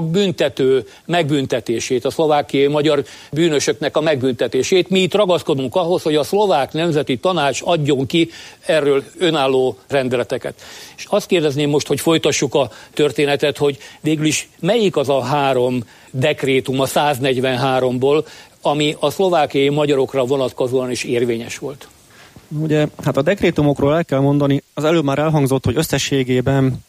megbüntetését, a szlovákiai magyar bűnösöknek a megbüntetését. Mi itt ragaszkodunk ahhoz, hogy a szlovák nemzeti tanács adjon ki erről önálló rendeleteket. És azt kérdezném most, hogy folytassuk a történetet, hogy végül is melyik az a 3 dekrétum a 143-ból, ami a szlovákiai magyarokra vonatkozóan is érvényes volt. Ugye, hát a dekrétumokról el kell mondani, az előbb már elhangzott, hogy összességében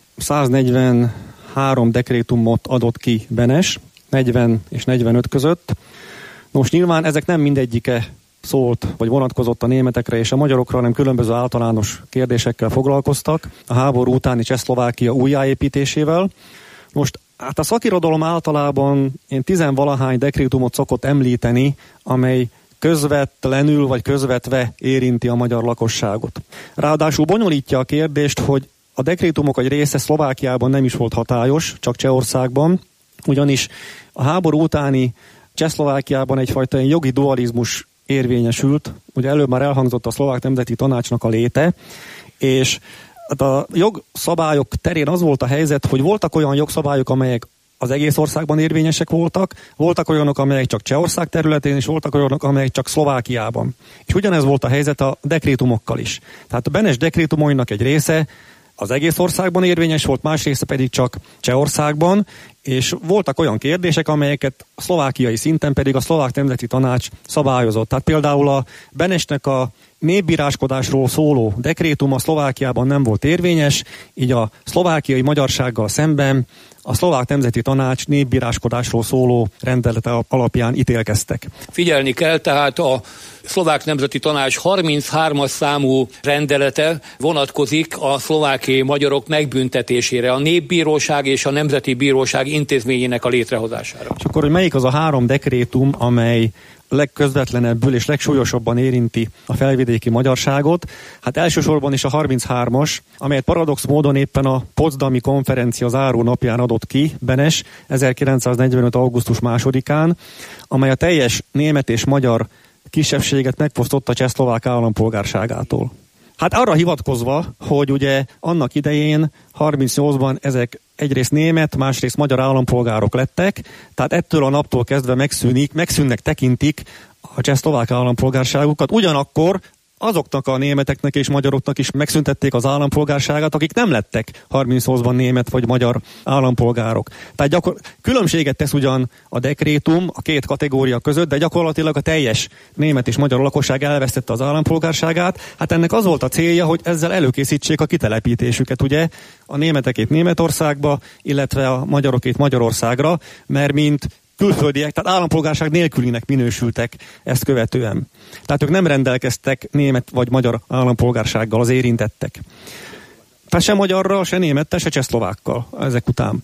143 dekrétumot adott ki Benes, 40 és 45 között. Most nyilván ezek nem mindegyike szólt, vagy vonatkozott a németekre és a magyarokra, hanem különböző általános kérdésekkel foglalkoztak a háború utáni Csehszlovákia újjáépítésével. Most hát a szakirodalom általában én 10-valahány dekrétumot szokott említeni, amely közvetlenül vagy közvetve érinti a magyar lakosságot. Ráadásul bonyolítja a kérdést, hogy a dekrétumok egy része Szlovákiában nem is volt hatályos, csak Csehországban, ugyanis a háború utáni Csehszlovákiában egyfajta jogi dualizmus érvényesült. Ugye előbb már elhangzott a szlovák nemzeti tanácsnak a léte, és a jogszabályok terén az volt a helyzet, hogy voltak olyan jogszabályok, amelyek az egész országban érvényesek voltak olyanok, amelyek csak Csehország területén, és voltak olyanok, amelyek csak Szlovákiában. És ugyanez volt a helyzet a dekrétumokkal is. Tehát a Benes dekrétumainak egy része az egész országban érvényes volt, más része pedig csak Csehországban, és voltak olyan kérdések, amelyeket szlovákiai szinten pedig a szlovák nemzeti tanács szabályozott. Tehát például a Benesnek a népbíráskodásról szóló dekrétum a Szlovákiában nem volt érvényes, így a szlovákiai magyarsággal szemben a Szlovák Nemzeti Tanács népbíráskodásról szóló rendelete alapján ítélkeztek. Figyelni kell, tehát a Szlovák Nemzeti Tanács 33-as számú rendelete vonatkozik a szlovákiai magyarok megbüntetésére, a Népbíróság és a Nemzeti Bíróság intézményének a létrehozására. És akkor, hogy melyik az a 3 dekrétum, amely legközvetlenebbül és legsúlyosabban érinti a felvidéki magyarságot? Hát elsősorban is a 33-as, amelyet paradox módon éppen a Potsdami konferencia záró napján adott ki Benes 1945. augusztus 2-án, amely a teljes német és magyar kisebbséget megfosztotta csehszlovák állampolgárságától. Hát arra hivatkozva, hogy ugye annak idején 38-ban ezek egyrészt német, másrészt magyar állampolgárok lettek, tehát ettől a naptól kezdve megszűnnek tekintik a csehszlovák állampolgárságukat, ugyanakkor azoknak a németeknek és magyaroknak is megszüntették az állampolgárságát, akik nem lettek 38-ban német vagy magyar állampolgárok. Tehát különbséget tesz ugyan a dekrétum a két kategória között, de gyakorlatilag a teljes német és magyar lakosság elvesztette az állampolgárságát. Hát ennek az volt a célja, hogy ezzel előkészítsék a kitelepítésüket, ugye, a németekét Németországba, illetve a magyarokét Magyarországra, mert mint külföldiek, tehát állampolgárság nélkülinek minősültek ezt követően. Tehát ők nem rendelkeztek német vagy magyar állampolgársággal az érintettek. Tehát se magyarral, se némettel, se csehszlovákkal ezek után.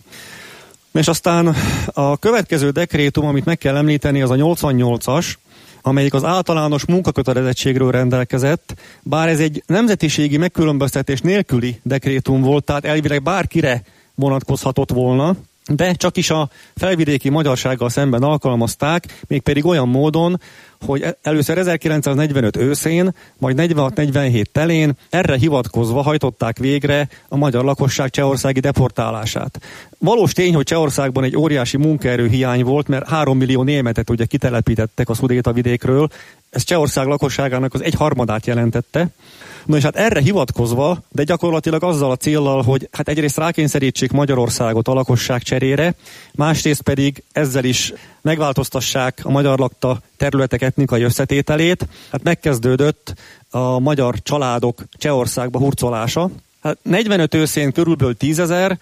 És aztán a következő dekrétum, amit meg kell említeni, az a 88-as, amelyik az általános munkakötelezettségről rendelkezett, bár ez egy nemzetiségi megkülönböztetés nélküli dekrétum volt, tehát elvileg bárkire vonatkozhatott volna, de csak is a felvidéki magyarsággal szemben alkalmazták, mégpedig olyan módon, hogy először 1945 őszén, majd 46-47 telén erre hivatkozva hajtották végre a magyar lakosság csehországi deportálását. Valós tény, hogy Csehországban egy óriási munkaerőhiány volt, mert 3 millió németet ugye kitelepítettek a Szudétavidékről, ez Csehország lakosságának az 1/3 jelentette. No és hát erre hivatkozva, de gyakorlatilag azzal a céllal, hogy hát egyrészt rákényszerítsék Magyarországot a lakosság cserére, másrészt pedig ezzel is megváltoztassák a magyar lakta területek etnikai összetételét. Hát megkezdődött a magyar családok Csehországba hurcolása. Hát 45 őszén körülbelül 10 000,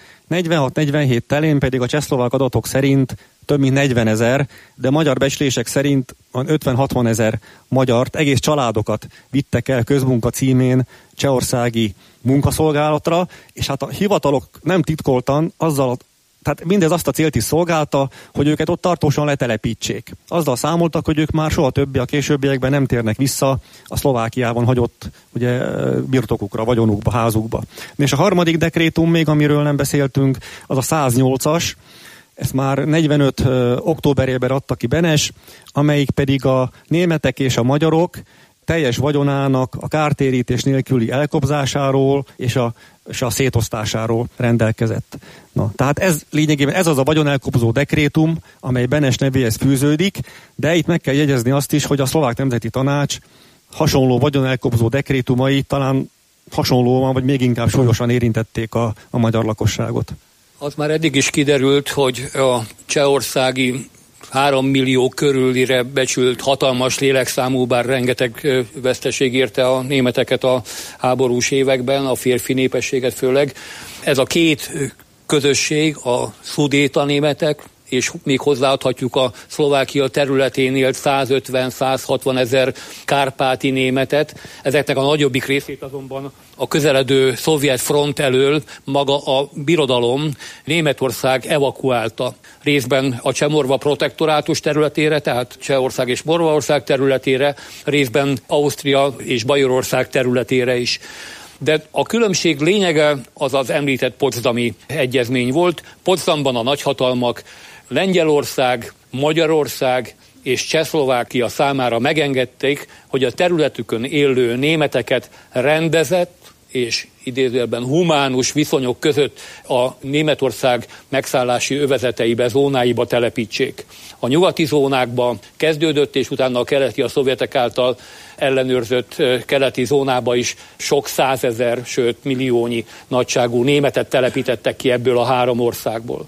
46-47 telén pedig a csehszlovák adatok szerint több mint 40 000, de magyar becslések szerint 50-60 000 magyart, egész családokat vittek el közmunka címén csehországi munkaszolgálatra, és hát a hivatalok nem titkoltan tehát mindez azt a célt is szolgálta, hogy őket ott tartósan letelepítsék. Azzal számoltak, hogy ők már soha többé a későbbiekben nem térnek vissza a Szlovákiában hagyott ugye, birtokukra, vagyonukba, házukba. És a harmadik dekrétum még, amiről nem beszéltünk, az a 108-as, ezt már 45 októberében adta ki Benes, amelyik pedig a németek és a magyarok teljes vagyonának a kártérítés nélküli elkobzásáról és a szétosztásáról rendelkezett. Na, tehát ez lényegében ez az a vagyonelkobzó dekrétum, amely Benes nevéhez fűződik, de itt meg kell jegyezni azt is, hogy a Szlovák Nemzeti Tanács hasonló vagyonelkobzó dekrétumai talán hasonlóan, vagy még inkább súlyosan érintették a magyar lakosságot. Az már eddig is kiderült, hogy a csehországi 3 millió körülire becsült hatalmas lélekszámú, bár rengeteg veszteség érte a németeket a háborús években, a férfi népességet főleg. Ez a két közösség, a szudéta németek, és még hozzáadhatjuk a Szlovákia területén élt 150-160 000 kárpáti németet. Ezeknek a nagyobbik részét azonban a közeledő szovjet front elől maga a birodalom, Németország evakuálta. Részben a Cseh-Morva protektorátus területére, tehát Csehország és Morvaország területére, részben Ausztria és Bajorország területére is. De a különbség lényege az az említett potsdami egyezmény volt. Potsdamban a nagyhatalmak Lengyelország, Magyarország és Csehszlovákia számára megengedték, hogy a területükön élő németeket rendezett és idézőjelben humánus viszonyok között a Németország megszállási övezeteibe, zónáiba telepítsék. A nyugati zónákba kezdődött, és utána a keleti, a szovjetek által ellenőrzött keleti zónába is sok 100 000, sőt milliónyi nagyságú németet telepítettek ki ebből a 3 országból.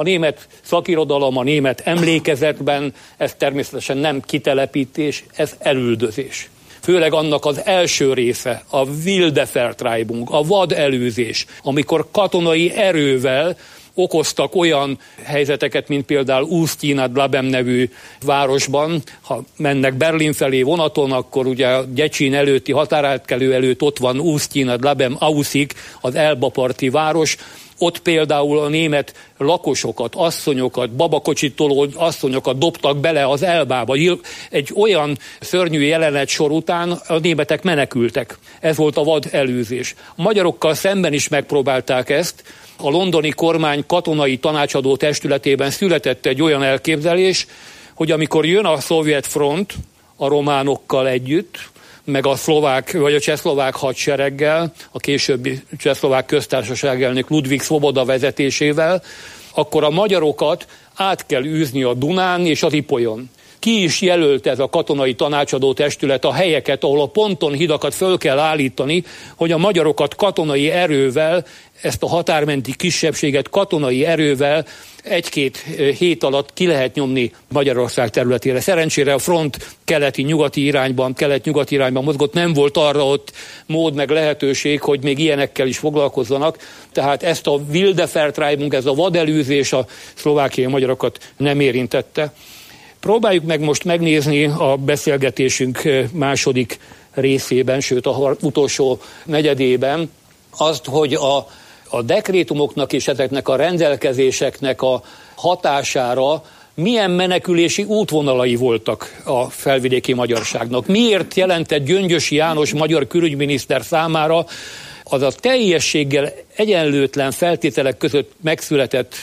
A német szakirodalom, a német emlékezetben ez természetesen nem kitelepítés, ez elüldözés. Főleg annak az első része, a wilde Vertreibung, a vadelőzés, amikor katonai erővel okoztak olyan helyzeteket, mint például Ústí nad Labem nevű városban. Ha mennek Berlin felé vonaton, akkor ugye Gyecsin előtti határátkelő előtt ott van Ústí nad Labem Auszig, az Elba-parti város. Ott például a német lakosokat, asszonyokat, babakocsitoló asszonyokat dobtak bele az Elbába. Egy olyan szörnyű jelenet sor után a németek menekültek. Ez volt a vadelőzés. A magyarokkal szemben is megpróbálták ezt. A londoni kormány katonai tanácsadó testületében született egy olyan elképzelés, hogy amikor jön a szovjet front a románokkal együtt, meg a szlovák vagy a csehszlovák hadsereggel, a későbbi csehszlovák köztársaság elnök Ludvík Svoboda vezetésével, akkor a magyarokat át kell űzni a Dunán és az Ipolyon. Ki is jelölt ez a katonai tanácsadó testület a helyeket, ahol a ponton hidakat föl kell állítani, hogy a magyarokat katonai erővel, ezt a határmenti kisebbséget katonai erővel egy-két hét alatt ki lehet nyomni Magyarország területére. Szerencsére a front kelet-nyugati irányban mozgott, nem volt arra ott mód meg lehetőség, hogy még ilyenekkel is foglalkozzanak. Tehát ezt a wilde Vertreibung, ez a vadelűzés a szlovákiai magyarokat nem érintette. Próbáljuk meg most megnézni a beszélgetésünk második részében, sőt a utolsó negyedében azt, hogy a dekrétumoknak és ezeknek a rendelkezéseknek a hatására milyen menekülési útvonalai voltak a felvidéki magyarságnak. Miért jelentett Gyöngyösi János magyar külügyminiszter számára az a teljességgel egyenlőtlen feltételek között megszületett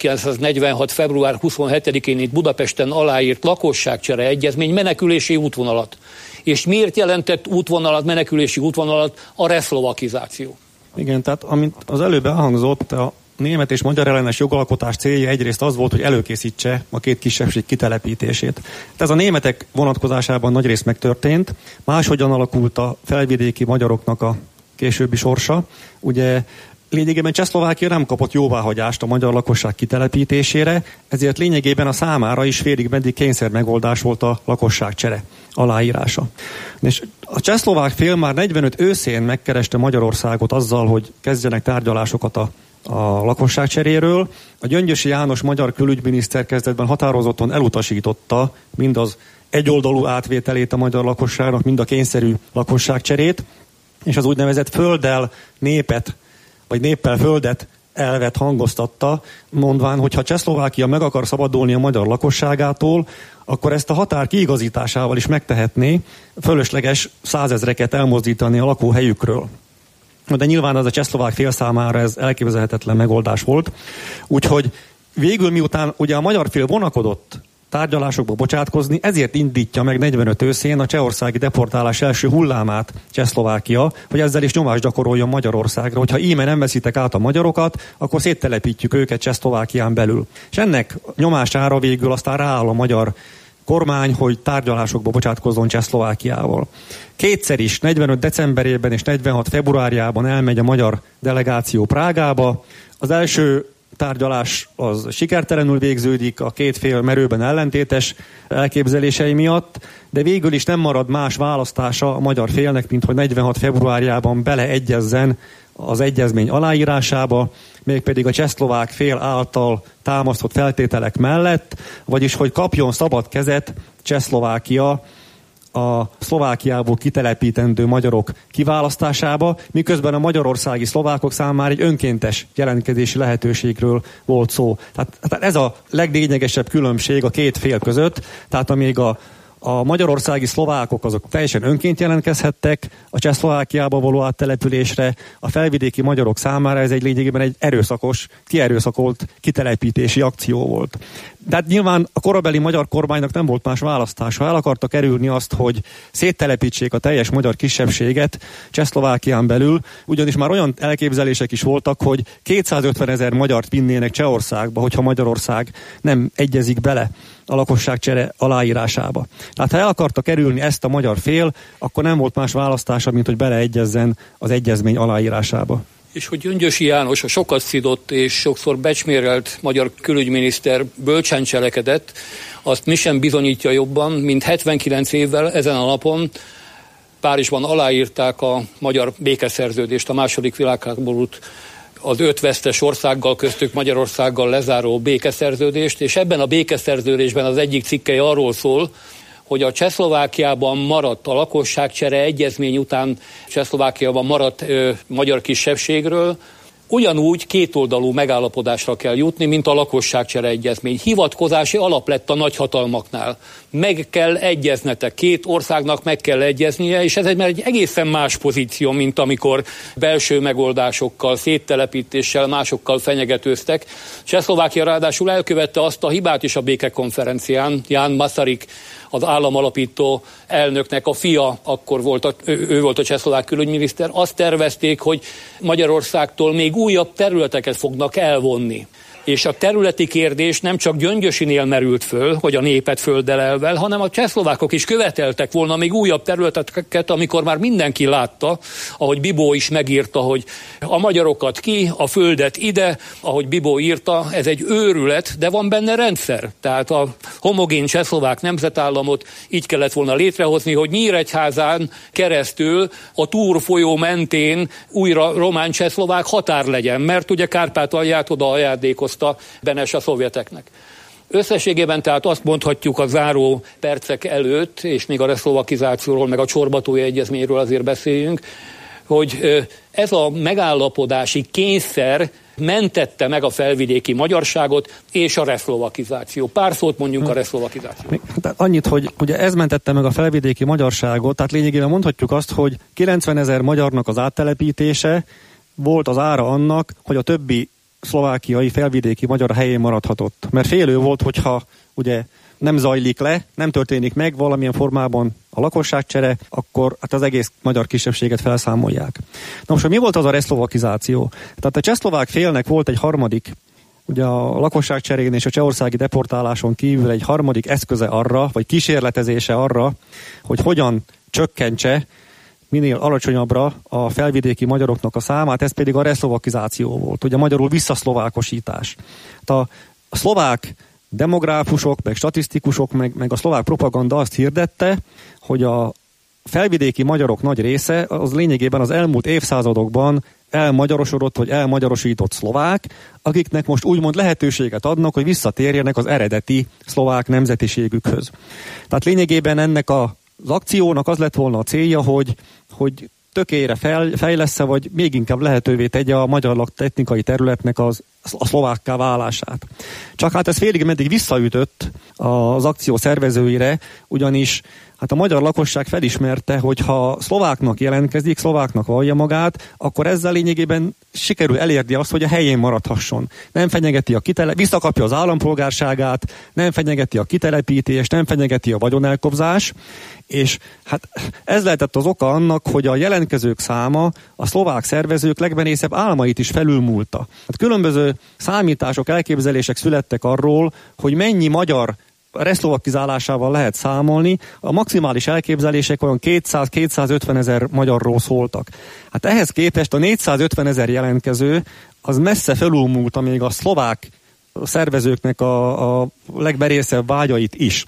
1946. február 27-én itt Budapesten aláírt lakosságcsere egyezmény menekülési útvonalat. És miért jelentett menekülési útvonalat a reszlovakizáció? Igen, tehát amint az előbb elhangzott, a német és magyar ellenes jogalkotás célja egyrészt az volt, hogy előkészítse a két kisebbség kitelepítését. Ez a németek vonatkozásában nagyrészt megtörtént, máshogyan alakult a felvidéki magyaroknak a későbbi sorsa. Ugye lényegében Csehszlovákia nem kapott jóváhagyást a magyar lakosság kitelepítésére, ezért lényegében a számára is félig-meddig kényszer megoldás volt a lakosságcsere aláírása. És a csehszlovák fél már 45 őszén megkereste Magyarországot azzal, hogy kezdjenek tárgyalásokat a lakosságcseréről. A Gyöngyösi János magyar külügyminiszter kezdetben határozottan elutasította mind az egyoldalú átvételét a magyar lakosságnak, mind a kényszerű lakosságcserét, és az úgynevezett földdel népet, vagy néppel földet elvet hangoztatta, mondván, hogy ha Csehszlovákia meg akar szabadulni a magyar lakosságától, akkor ezt a határ kiigazításával is megtehetné, fölösleges százezreket elmozdítani a lakóhelyükről. De nyilván az a csehszlovák fél számára ez elképzelhetetlen megoldás volt. Úgyhogy végül miután ugye a magyar fél vonakodott tárgyalásokba bocsátkozni, ezért indítja meg 45 őszén a csehországi deportálás első hullámát Csehszlovákia, hogy ezzel is nyomást gyakoroljon Magyarországra, hogyha íme nem veszitek át a magyarokat, akkor széttelepítjük őket Csehszlovákián belül. És ennek nyomására végül aztán rááll a magyar kormány, hogy tárgyalásokba bocsátkozzon Csehszlovákiával. Kétszer is, 45 decemberében és 46 februárjában elmegy a magyar delegáció Prágába. Az első tárgyalás az sikertelenül végződik a két fél merőben ellentétes elképzelései miatt, de végül is nem marad más választása a magyar félnek, mint hogy 46 februárjában beleegyezzen az egyezmény aláírásába, mégpedig a csehszlovák fél által támasztott feltételek mellett, vagyis hogy kapjon szabad kezet Csehszlovákia a Szlovákiából kitelepítendő magyarok kiválasztásába, miközben a magyarországi szlovákok számára egy önkéntes jelentkezési lehetőségről volt szó. Tehát ez a leglényegesebb különbség a két fél között, tehát amíg a magyarországi szlovákok azok teljesen önként jelentkezhettek a Csehszlovákiába való áttelepülésre, a felvidéki magyarok számára ez egy lényegében egy kierőszakolt kitelepítési akció volt. De hát nyilván a korabeli magyar kormánynak nem volt más választása. El akarta kerülni azt, hogy széttelepítsék a teljes magyar kisebbséget Csehszlovákián belül, ugyanis már olyan elképzelések is voltak, hogy 250 000 magyart vinnének Csehországba, hogyha Magyarország nem egyezik bele a lakosságcsere aláírásába. Tehát ha el akarta kerülni ezt a magyar fél, akkor nem volt más választása, mint hogy beleegyezzen az egyezmény aláírásába. és hogy Gyöngyösi János, a sokat szidott és sokszor becsmérelt magyar külügyminiszter bölcsen cselekedett, azt mi sem bizonyítja jobban, mint 79 évvel ezen a napon Párizsban aláírták a magyar békeszerződést, a második világháborút az 5 vesztes országgal, köztük Magyarországgal lezáró békeszerződést, és ebben a békeszerződésben az egyik cikkely arról szól, hogy a Csehszlovákiában maradt a lakosságcsere egyezmény után Csehszlovákiában maradt magyar kisebbségről, ugyanúgy kétoldalú megállapodásra kell jutni, mint a lakosságcsere egyezmény. Hivatkozási alap lett a nagyhatalmaknál. Meg kell egyeznetek, 2 országnak meg kell egyeznie, és ez egy egészen más pozíció, mint amikor belső megoldásokkal, széttelepítéssel, másokkal fenyegetőztek. Csehszlovákia ráadásul elkövette azt a hibát is a békekonferencián. Jan Masaryk, az államalapító elnöknek a fia, akkor ő volt a csehszlovák külügyminiszter, azt tervezték, hogy Magyarországtól még újabb területeket fognak elvonni. És a területi kérdés nem csak Gyöngyösinél merült föl, hogy a népet földdel elvel, hanem a csehszlovákok is követeltek volna még újabb területeket, amikor már mindenki látta, ahogy Bibó is megírta, hogy a magyarokat ki, a földet ide, ahogy Bibó írta, ez egy őrület, de van benne rendszer. Tehát a homogén csehszlovák nemzetállamot így kellett volna létrehozni, hogy Nyíregyházán keresztül a Túr folyó mentén újra román-csehszlovák határ legyen, mert ugye Kárpátalját oda ajándékozta Benes a szovjeteknek. Összességében tehát azt mondhatjuk a záró percek előtt, és még a reszlovakizációról, meg a csorbatói egyezményről azért beszéljünk, hogy ez a megállapodási kényszer mentette meg a felvidéki magyarságot és a reszlovakizáció. Pár szót mondjunk a reszlovakizációról. Tehát annyit, hogy ugye ez mentette meg a felvidéki magyarságot, tehát lényegében mondhatjuk azt, hogy 90 000 magyarnak az áttelepítése volt az ára annak, hogy a többi szlovákiai felvidéki magyar a helyén maradhatott. Mert félő volt, hogyha ugye nem zajlik le, nem történik meg valamilyen formában a lakosságcsere, akkor hát az egész magyar kisebbséget felszámolják. Na most, mi volt az a reszlovakizáció? Tehát a csehszlovák félnek volt egy harmadik, ugye a lakosságcserén és a csehországi deportáláson kívül egy harmadik eszköze arra, vagy kísérletezése arra, hogy hogyan csökkentse minél alacsonyabbra a felvidéki magyaroknak a számát, ez pedig a reszlovakizáció volt, ugye magyarul visszaszlovákosítás. A szlovák demográfusok, meg statisztikusok, meg a szlovák propaganda azt hirdette, hogy a felvidéki magyarok nagy része az lényegében az elmúlt évszázadokban elmagyarosodott vagy elmagyarosított szlovák, akiknek most úgymond lehetőséget adnak, hogy visszatérjenek az eredeti szlovák nemzetiségükhöz. Tehát lényegében ennek az akciónak az lett volna a célja, hogy tökére fejlessze, vagy még inkább lehetővé tegye a magyar etnikai területnek a szlovákká válását. Csak hát ez félig meddig visszaütött az akció szervezőire, ugyanis hát a magyar lakosság felismerte, hogy ha szlováknak jelentkezik, szlováknak vallja magát, akkor ezzel lényegében sikerül elérni azt, hogy a helyén maradhasson. Nem fenyegeti visszakapja az állampolgárságát, nem fenyegeti a kitelepítést, nem fenyegeti a vagyonelkobzás, és hát ez lehetett az oka annak, hogy a jelentkezők száma a szlovák szervezők legmerészebb álmait is felülmúlta. Hát különböző számítások, elképzelések születtek arról, hogy mennyi magyar reszlovakizálásával lehet számolni. A maximális elképzelések olyan 200-250 000 magyarról szóltak. Hát ehhez képest a 450 000 jelentkező az messze felülmúlta még a szlovák szervezőknek a legmerészebb vágyait is.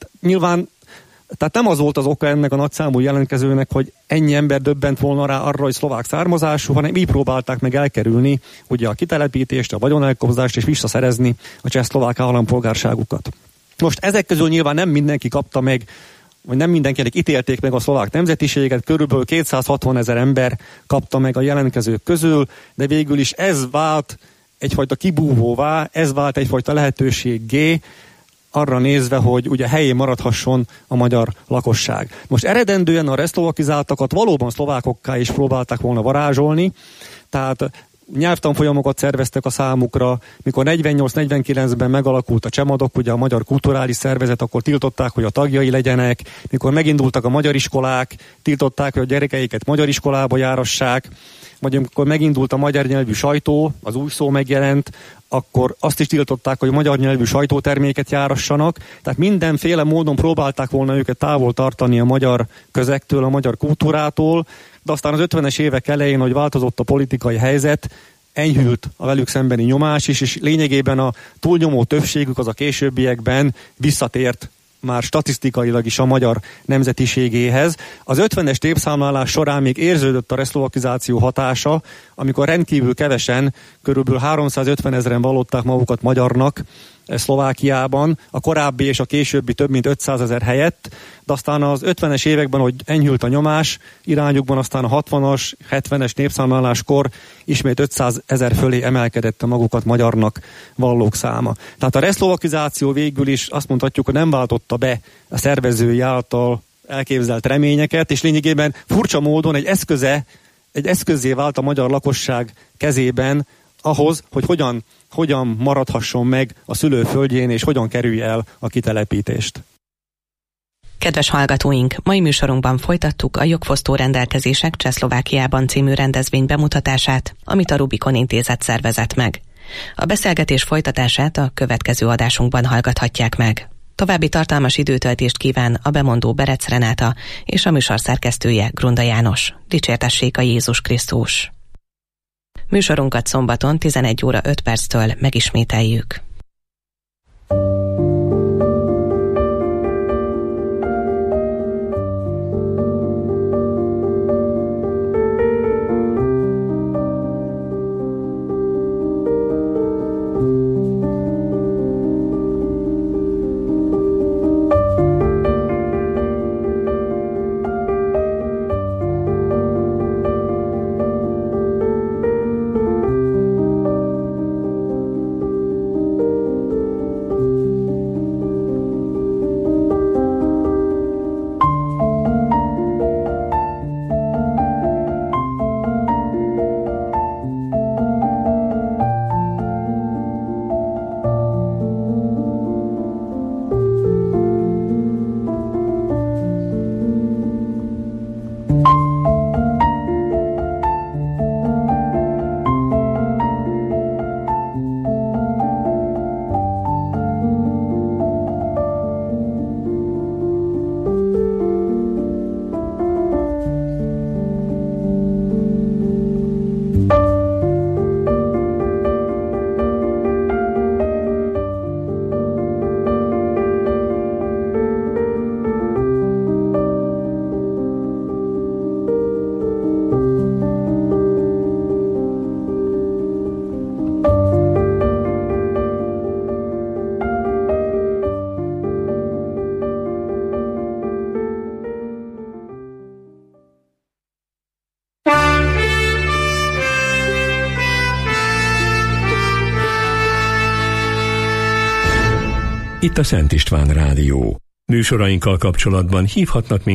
Tehát nem az volt az oka ennek a nagyszámú jelentkezőnek, hogy ennyi ember döbbent volna rá arra, hogy szlovák származású, hanem így próbálták meg elkerülni ugye a kitelepítést, a vagyonelkobzást és visszaszerezni a cseh-szlovák állampolgárságukat. Most ezek közül nyilván nem mindenki kapta meg, vagy nem mindenkinek ítélték meg a szlovák nemzetiséget, körülbelül 260 000 ember kapta meg a jelentkezők közül, de végül is ez vált egyfajta kibúvóvá, ez vált egyfajta lehetőséggé, arra nézve, hogy ugye helyén maradhasson a magyar lakosság. Most eredendően a reszlovakizáltakat valóban szlovákokká is próbálták volna varázsolni, tehát nyelvtanfolyamokat szerveztek a számukra, mikor 48-49-ben megalakult a Csemadok, ugye a Magyar Kulturális Szervezet, akkor tiltották, hogy a tagjai legyenek, mikor megindultak a magyar iskolák, tiltották, hogy a gyerekeiket magyar iskolába járassák, vagy amikor megindult a magyar nyelvű sajtó, az új szó megjelent, akkor azt is tiltották, hogy magyar nyelvű sajtóterméket járassanak, tehát mindenféle módon próbálták volna őket távol tartani a magyar közegtől, a magyar kultúrától, de aztán az 50-es évek elején, hogy változott a politikai helyzet, enyhült a velük szembeni nyomás is, és lényegében a túlnyomó többségük az a későbbiekben visszatért már statisztikailag is a magyar nemzetiségéhez. Az 50-es népszámlálás során még érződött a reszlovakizáció hatása, amikor rendkívül kevesen, körülbelül 350 000-en vallották magukat magyarnak Szlovákiában, a korábbi és a későbbi több mint 500 000 helyett, de aztán az 50-es években, hogy enyhült a nyomás irányukban, aztán a 60-as, 70-es népszámláláskor ismét 500 000 fölé emelkedett a magukat magyarnak vallók száma. Tehát a reszlovakizáció végül is azt mondhatjuk, hogy nem váltotta be a szervezői által elképzelt reményeket, és lényegében furcsa módon egy eszközzé vált a magyar lakosság kezében ahhoz, hogy hogyan maradhasson meg a szülőföldjén, és hogyan kerülje el a kitelepítést. Kedves hallgatóink, mai műsorunkban folytattuk a Jogfosztó rendelkezések Csehszlovákiában című rendezvény bemutatását, amit a Rubikon Intézet szervezett meg. A beszélgetés folytatását a következő adásunkban hallgathatják meg. További tartalmas időtöltést kíván a bemondó Berec Renáta és a műsor szerkesztője Grunda János. Dicsértessék a Jézus Krisztus! Műsorunkat szombaton 11 óra 5 perctől megismételjük. Itt a Szent István Rádió. Műsorainkkal kapcsolatban hívhatnak minket